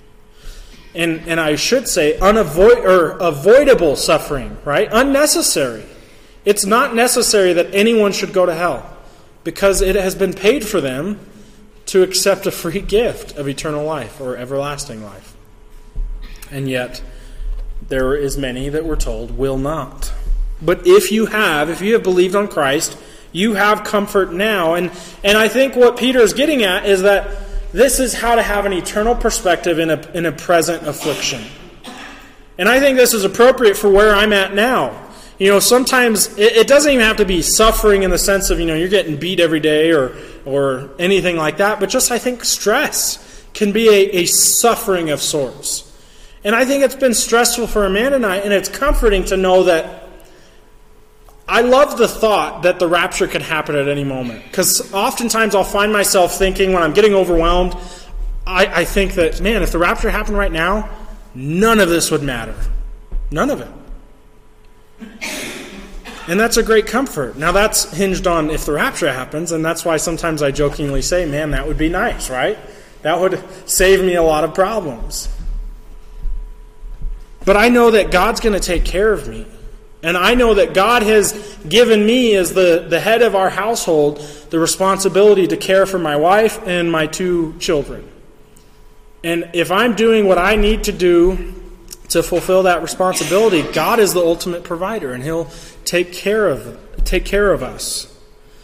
And I should say avoidable suffering, right? Unnecessary. It's not necessary that anyone should go to hell, because it has been paid for them to accept a free gift of eternal life or everlasting life. And yet, there is many that we're told will not. But if you have believed on Christ, you have comfort now. And I think what Peter is getting at is that this is how to have an eternal perspective in a present affliction. And I think this is appropriate for where I'm at now. You know, sometimes it doesn't even have to be suffering in the sense of, you're getting beat every day or anything like that. But just, I think, stress can be a suffering of sorts. And I think it's been stressful for Amanda and I, and it's comforting to know that I love the thought that the rapture could happen at any moment. Because oftentimes I'll find myself thinking when I'm getting overwhelmed, I think that, man, if the rapture happened right now, none of this would matter. None of it. And that's a great comfort. Now that's hinged on if the rapture happens, and that's why sometimes I jokingly say, man, that would be nice, right? That would save me a lot of problems. But I know that God's going to take care of me. And I know that God has given me, as the head of our household, the responsibility to care for my wife and my 2 children. And if I'm doing what I need to do to fulfill that responsibility, God is the ultimate provider, and He'll take care of us.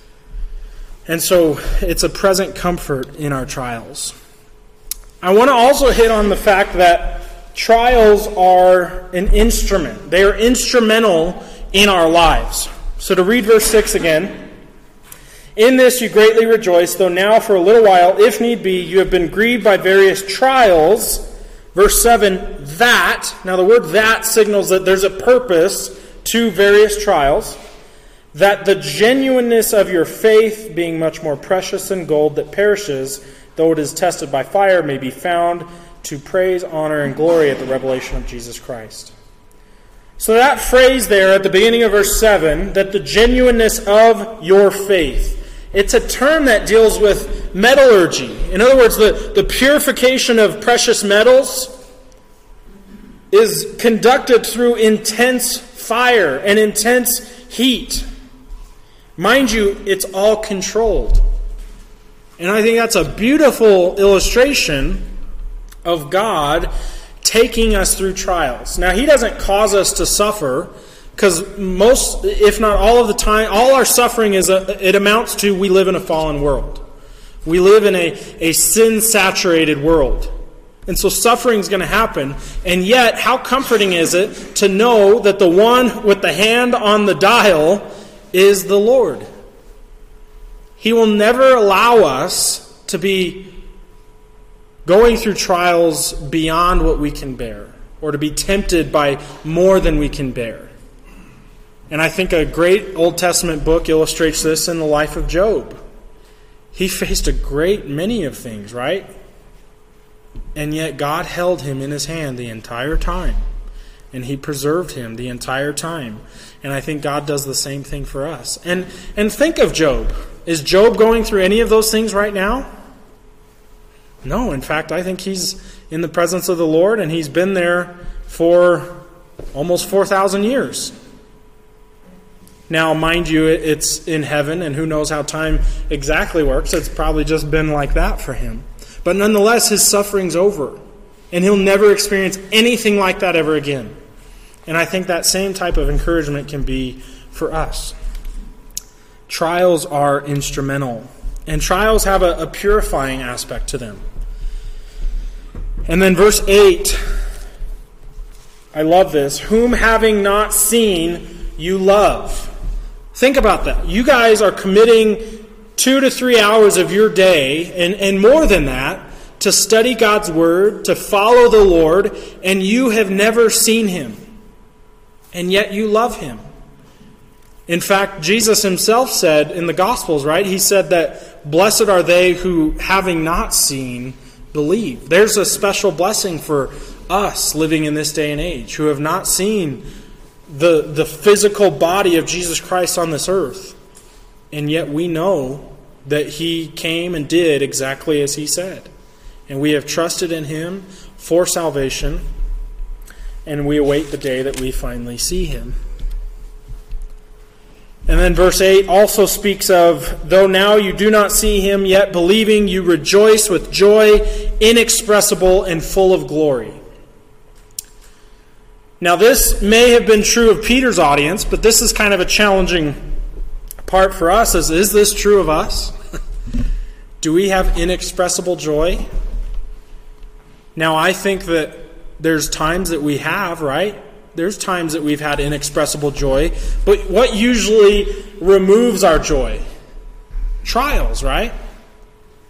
And so it's a present comfort in our trials. I want to also hit on the fact that trials are an instrument. They are instrumental in our lives. So to read verse 6 again. In this you greatly rejoice, though now for a little while, if need be, you have been grieved by various trials. Verse 7, that, now the word that signals that there's a purpose to various trials, that the genuineness of your faith, being much more precious than gold that perishes, though it is tested by fire, may be found to praise, honor, and glory at the revelation of Jesus Christ. So that phrase there at the beginning of verse 7, that the genuineness of your faith, it's a term that deals with metallurgy. In other words, the purification of precious metals is conducted through intense fire and intense heat. Mind you, it's all controlled. And I think that's a beautiful illustration of God taking us through trials. Now, He doesn't cause us to suffer, because most, if not all of the time, all our suffering it amounts to we live in a fallen world. We live in a sin-saturated world. And so suffering is going to happen. And yet, how comforting is it to know that the one with the hand on the dial is the Lord? He will never allow us to be going through trials beyond what we can bear, or to be tempted by more than we can bear. And I think a great Old Testament book illustrates this in the life of Job. He faced a great many of things, right? And yet God held him in His hand the entire time. And He preserved him the entire time. And I think God does the same thing for us. And think of Job. Is Job going through any of those things right now? No. In fact, I think he's in the presence of the Lord, and he's been there for almost 4,000 years. Now, mind you, it's in heaven, and who knows how time exactly works. It's probably just been like that for him. But nonetheless, his suffering's over, and he'll never experience anything like that ever again. And I think that same type of encouragement can be for us. Trials are instrumental, and trials have a purifying aspect to them. And then verse 8, I love this. Whom having not seen, you love. Think about that. You guys are committing 2 to 3 hours of your day, and more than that, to study God's Word, to follow the Lord, and you have never seen Him. And yet you love Him. In fact, Jesus Himself said in the Gospels, right? He said that blessed are they who, having not seen, believe. There's a special blessing for us living in this day and age who have not seen the physical body of Jesus Christ on this earth. And yet we know that He came and did exactly as He said. And we have trusted in Him for salvation, and we await the day that we finally see Him. And then verse 8 also speaks of, though now you do not see Him, yet believing you rejoice with joy inexpressible and full of glory. Now this may have been true of Peter's audience, but this is kind of a challenging part for us. Is this true of us? Do we have inexpressible joy? Now I think that there's times that we have, right? There's times that we've had inexpressible joy. But what usually removes our joy? Trials, right?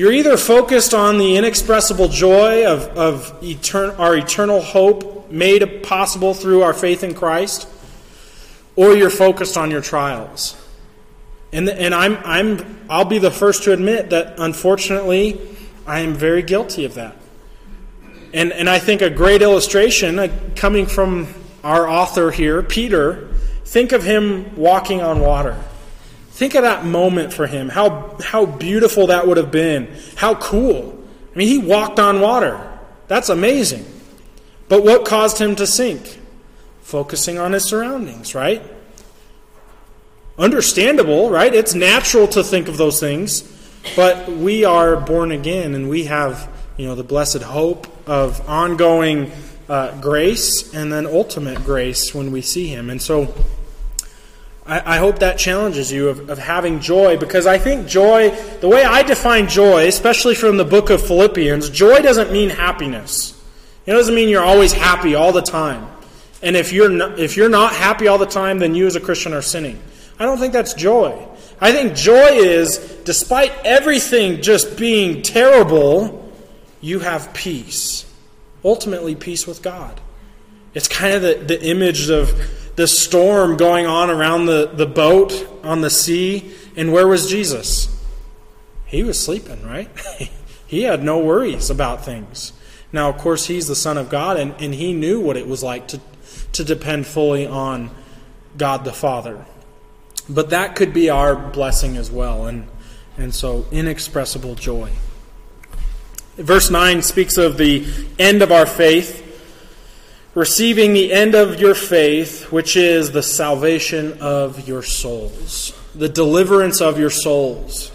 You're either focused on the inexpressible joy of our eternal hope made possible through our faith in Christ, or you're focused on your trials. And I'll be the first to admit that, unfortunately, I am very guilty of that. And I think a great illustration, coming from our author here, Peter, think of him walking on water. Think of that moment for him, how beautiful that would have been, how cool. I mean, he walked on water. That's amazing. But what caused him to sink? Focusing on his surroundings, right? Understandable, right? It's natural to think of those things, but we are born again, and we have, the blessed hope of ongoing grace and then ultimate grace when we see Him. And so I hope that challenges you of having joy, because I think joy, the way I define joy, especially from the book of Philippians, joy doesn't mean happiness. It doesn't mean you're always happy all the time. And if you're not happy all the time, then you as a Christian are sinning. I don't think that's joy. I think joy is, despite everything just being terrible, you have peace. Ultimately, peace with God. It's kind of the image of the storm going on around the boat on the sea. And where was Jesus? He was sleeping, right? He had no worries about things. Now, of course, He's the Son of God, and He knew what it was like to depend fully on God the Father. But that could be our blessing as well. And so, inexpressible joy. Verse 9 speaks of the end of our faith. Receiving the end of your faith, which is the salvation of your souls. The deliverance of your souls.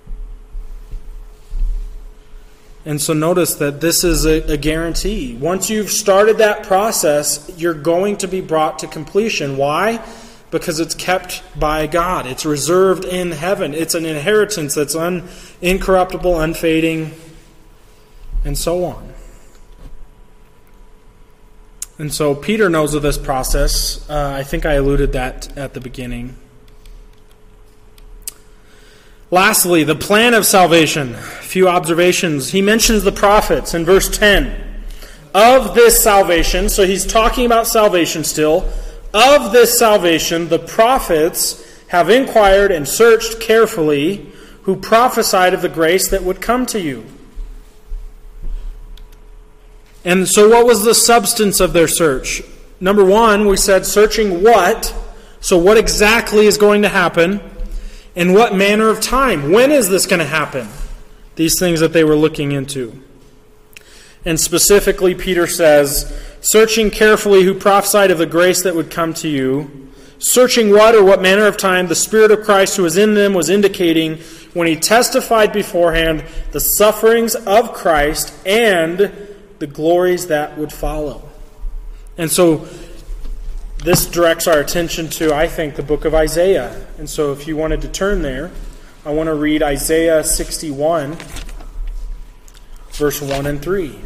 And so notice that this is a guarantee. Once you've started that process, you're going to be brought to completion. Why? Because it's kept by God. It's reserved in heaven. It's an inheritance that's incorruptible, unfading, and so on. And so Peter knows of this process. I think I alluded that at the beginning. Lastly, the plan of salvation. A few observations. He mentions the prophets in verse 10. Of this salvation, so he's talking about salvation still. Of this salvation, the prophets have inquired and searched carefully, who prophesied of the grace that would come to you. And so what was the substance of their search? Number one, we said searching what? So what exactly is going to happen? And what manner of time? When is this going to happen? These things that they were looking into. And specifically, Peter says, searching carefully who prophesied of the grace that would come to you. Searching what or what manner of time the Spirit of Christ who was in them was indicating when He testified beforehand the sufferings of Christ and the glories that would follow. And so this directs our attention to, I think, the book of Isaiah. And so if you wanted to turn there, I want to read Isaiah 61, verse 1 and 3.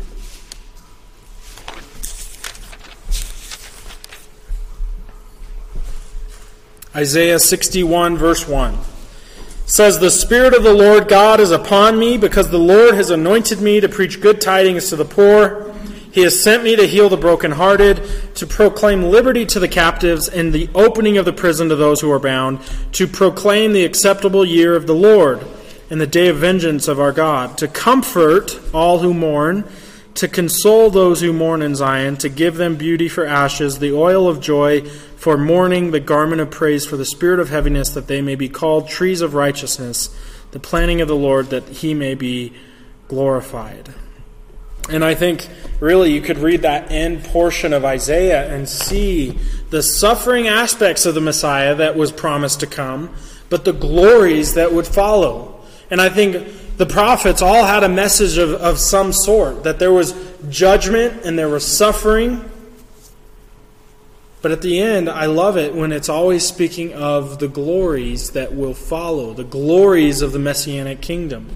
Isaiah 61, verse 1. Says, the Spirit of the Lord God is upon me, because the Lord has anointed me to preach good tidings to the poor. He has sent me to heal the brokenhearted, to proclaim liberty to the captives, and the opening of the prison to those who are bound, to proclaim the acceptable year of the Lord, and the day of vengeance of our God, to comfort all who mourn, to console those who mourn in Zion, to give them beauty for ashes, the oil of joy for mourning, the garment of praise for the spirit of heaviness, that they may be called trees of righteousness, the planting of the Lord, that He may be glorified. And I think, really, you could read that end portion of Isaiah and see the suffering aspects of the Messiah that was promised to come, but the glories that would follow. And I think the prophets all had a message of some sort, that there was judgment and there was suffering. But at the end, I love it when it's always speaking of the glories that will follow, the glories of the Messianic kingdom.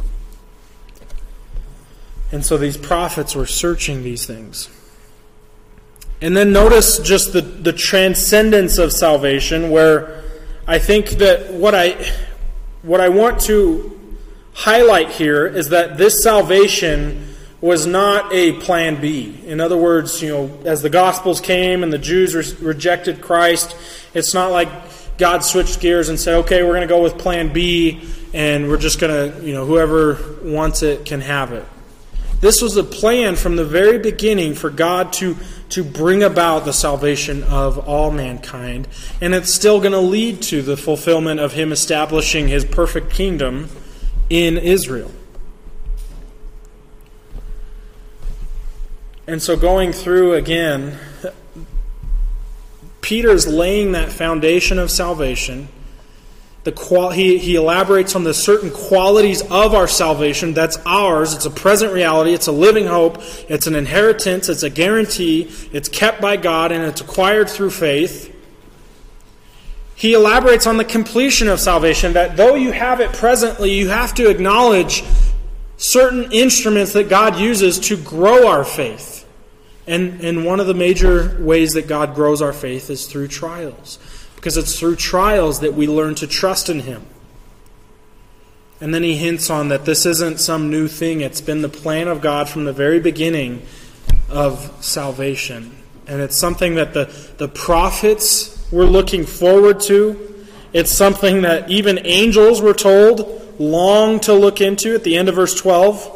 And so these prophets were searching these things. And then notice just the transcendence of salvation, where I think that what I want to highlight here is that this salvation was not a plan B. In other words, as the Gospels came and the Jews rejected Christ, it's not like God switched gears and said, okay, we're going to go with plan B, and we're just going to, whoever wants it can have it. This was a plan from the very beginning for God to bring about the salvation of all mankind. And it's still going to lead to the fulfillment of Him establishing His perfect kingdom in Israel. And so going through again, Peter's laying that foundation of salvation. He elaborates on the certain qualities of our salvation. That's ours. It's a present reality. It's a living hope. It's an inheritance. It's a guarantee. It's kept by God, and it's acquired through faith. He elaborates on the completion of salvation, that though you have it presently, you have to acknowledge certain instruments that God uses to grow our faith. And one of the major ways that God grows our faith is through trials. Because it's through trials that we learn to trust in Him. And then he hints on that this isn't some new thing. It's been the plan of God from the very beginning of salvation. And it's something that the prophets were looking forward to. It's something that even angels were told long to look into at the end of verse 12.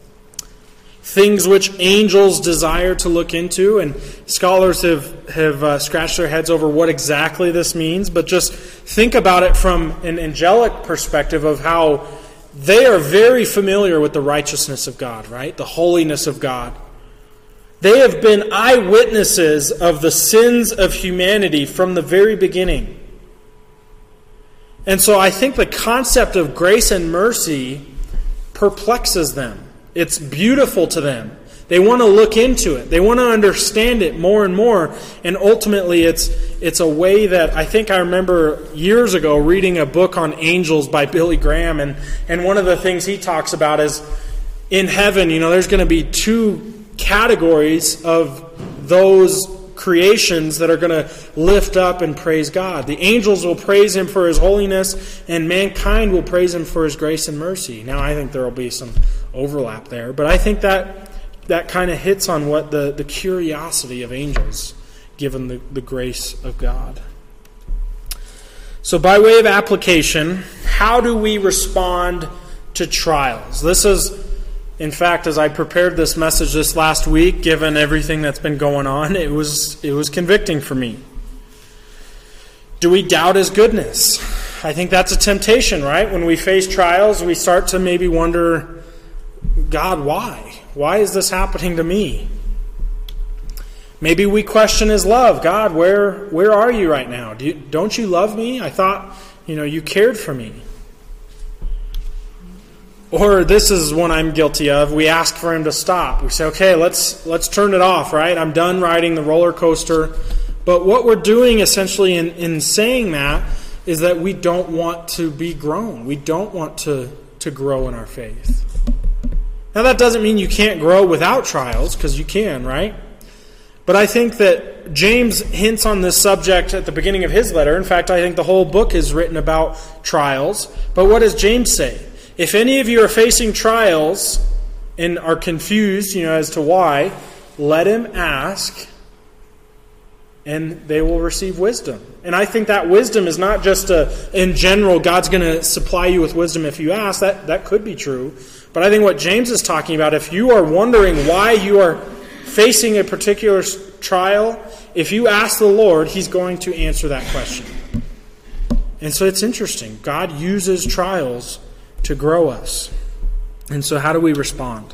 Things which angels desire to look into, and scholars have scratched their heads over what exactly this means, but just think about it from an angelic perspective of how they are very familiar with the righteousness of God, right? The holiness of God. They have been eyewitnesses of the sins of humanity from the very beginning. And so I think the concept of grace and mercy perplexes them. It's beautiful to them. They want to look into it. They want to understand it more and more. And ultimately, it's a way that I think I remember years ago reading a book on angels by Billy Graham. And one of the things he talks about is in heaven, there's going to be two categories of those creations that are going to lift up and praise God. The angels will praise Him for His holiness, and mankind will praise Him for His grace and mercy. Now, I think there will be some overlap there, but I think that kind of hits on what the curiosity of angels, given the grace of God. So by way of application, how do we respond to trials? This is, in fact, as I prepared this message this last week, given everything that's been going on, it was convicting for me. Do we doubt His goodness? I think that's a temptation, right? When we face trials, we start to maybe wonder, God, why? Why is this happening to me? Maybe we question His love. God, where are you right now? Don't you love me? I thought, you cared for me. Or this is one I'm guilty of. We ask for Him to stop. We say, okay, let's turn it off, right? I'm done riding the roller coaster. But what we're doing essentially in saying that is that we don't want to be grown. We don't want to grow in our faith. Now that doesn't mean you can't grow without trials, because you can, right? But I think that James hints on this subject at the beginning of his letter. In fact, I think the whole book is written about trials. But what does James say? If any of you are facing trials and are confused, as to why, let him ask, and they will receive wisdom. And I think that wisdom is not just in general, God's going to supply you with wisdom if you ask. That could be true. But I think what James is talking about, if you are wondering why you are facing a particular trial, if you ask the Lord, He's going to answer that question. And so it's interesting. God uses trials to grow us. And so how do we respond?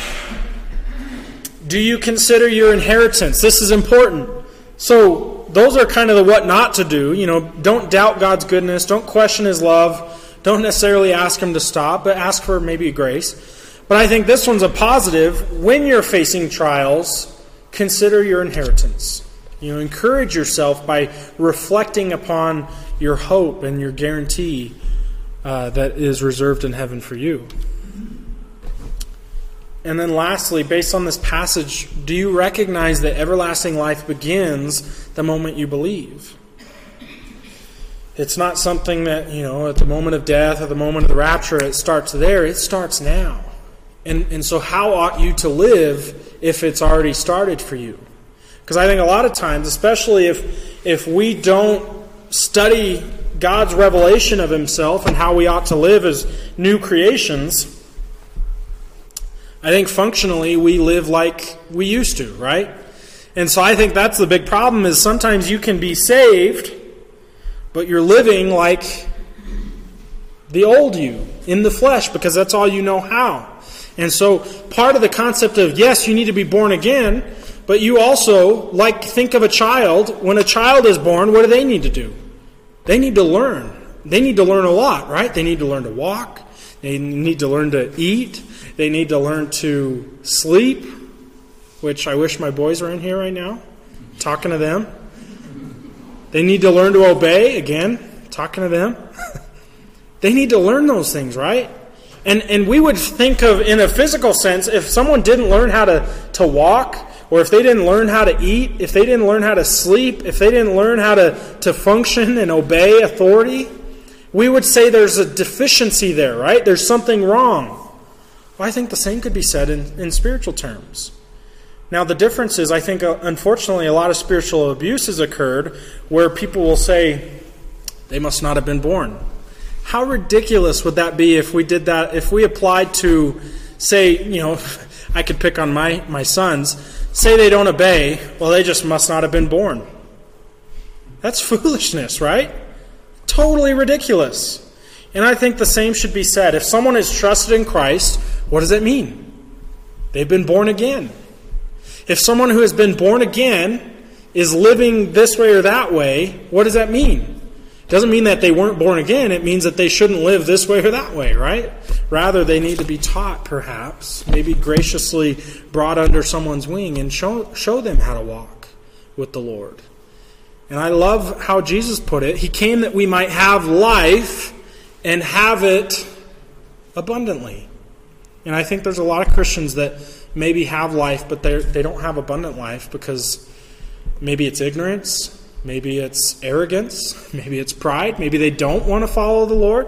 Do you consider your inheritance? This is important. So those are kind of the what not to do. Don't doubt God's goodness. Don't question His love. Don't necessarily ask Him to stop, but ask for maybe grace. But I think this one's a positive. When you're facing trials, consider your inheritance. Encourage yourself by reflecting upon your hope and your guarantee that is reserved in heaven for you. And then lastly, based on this passage, do you recognize that everlasting life begins the moment you believe? It's not something that, at the moment of death, at the moment of the rapture, it starts there. It starts now. And so how ought you to live if it's already started for you? Because I think a lot of times, especially if we don't study God's revelation of Himself and how we ought to live as new creations, I think functionally we live like we used to, right? And so I think that's the big problem, is sometimes you can be saved, but you're living like the old you, in the flesh, because that's all you know how. And so part of the concept of, yes, you need to be born again, but you also, think of a child. When a child is born, what do they need to do? They need to learn. They need to learn a lot, right? They need to learn to walk. They need to learn to eat. They need to learn to sleep, which I wish my boys were in here right now, talking to them. They need to learn to obey, again, talking to them. They need to learn those things, right? And we would think of, in a physical sense, if someone didn't learn how to walk, or if they didn't learn how to eat, if they didn't learn how to sleep, if they didn't learn how to function and obey authority, we would say there's a deficiency there, right? There's something wrong. Well, I think the same could be said in spiritual terms. Now, the difference is, I think, unfortunately, a lot of spiritual abuse has occurred where people will say, they must not have been born. How ridiculous would that be if we did that, if we applied to, say, I could pick on my sons, say they don't obey, well, they just must not have been born. That's foolishness, right? Totally ridiculous. And I think the same should be said. If someone is trusted in Christ, what does that mean? They've been born again. If someone who has been born again is living this way or that way, what does that mean? It doesn't mean that they weren't born again. It means that they shouldn't live this way or that way, right? Rather, they need to be taught, perhaps, maybe graciously brought under someone's wing and show them how to walk with the Lord. And I love how Jesus put it. He came that we might have life and have it abundantly. And I think there's a lot of Christians that maybe have life, but they don't have abundant life because maybe it's ignorance, maybe it's arrogance, maybe it's pride, maybe they don't want to follow the Lord.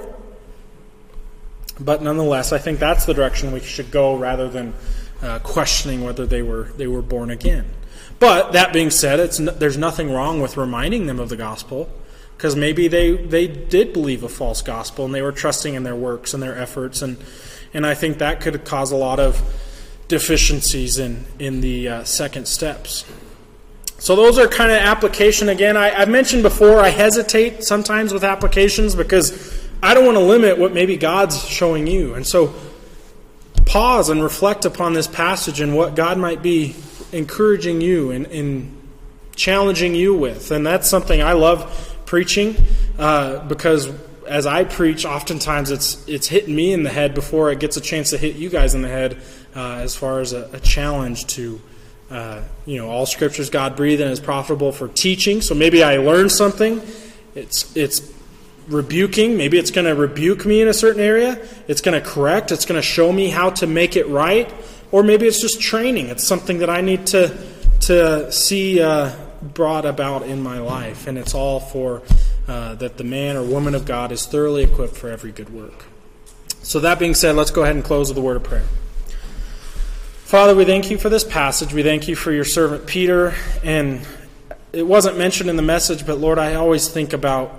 But nonetheless, I think that's the direction we should go rather than questioning whether they were born again. But that being said, there's nothing wrong with reminding them of the gospel, because maybe they did believe a false gospel and they were trusting in their works and their efforts, and I think that could cause a lot of deficiencies in the second steps. So those are kind of application. Again, I mentioned before, I hesitate sometimes with applications because I don't want to limit what maybe God's showing you. And so pause and reflect upon this passage and what God might be encouraging you and challenging you with. And that's something I love preaching because as I preach, oftentimes it's hitting me in the head before it gets a chance to hit you guys in the head as far as a challenge to, all Scripture's God-breathed and is profitable for teaching. So maybe I learn something. It's rebuking. Maybe it's going to rebuke me in a certain area. It's going to correct. It's going to show me how to make it right. Or maybe it's just training. It's something that I need to see brought about in my life. And it's all for that the man or woman of God is thoroughly equipped for every good work. So that being said, let's go ahead and close with a word of prayer. Father, we thank you for this passage. We thank you for your servant Peter. And it wasn't mentioned in the message, but Lord, I always think about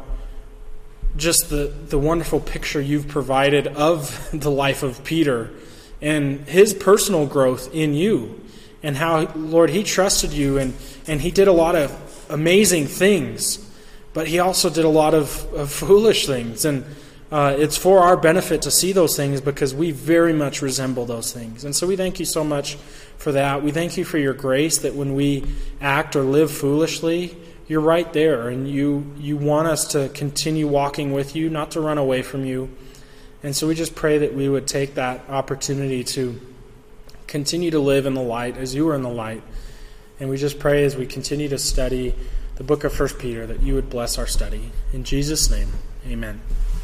just the wonderful picture you've provided of the life of Peter and his personal growth in you, and how, Lord, he trusted you and he did a lot of amazing things, but he also did a lot of foolish things. And it's for our benefit to see those things because we very much resemble those things. And so we thank you so much for that. We thank you for your grace that when we act or live foolishly, you're right there, and you want us to continue walking with you, not to run away from you. And so we just pray that we would take that opportunity to continue to live in the light as you are in the light. And we just pray as we continue to study the book of 1 Peter that you would bless our study. In Jesus' name, amen.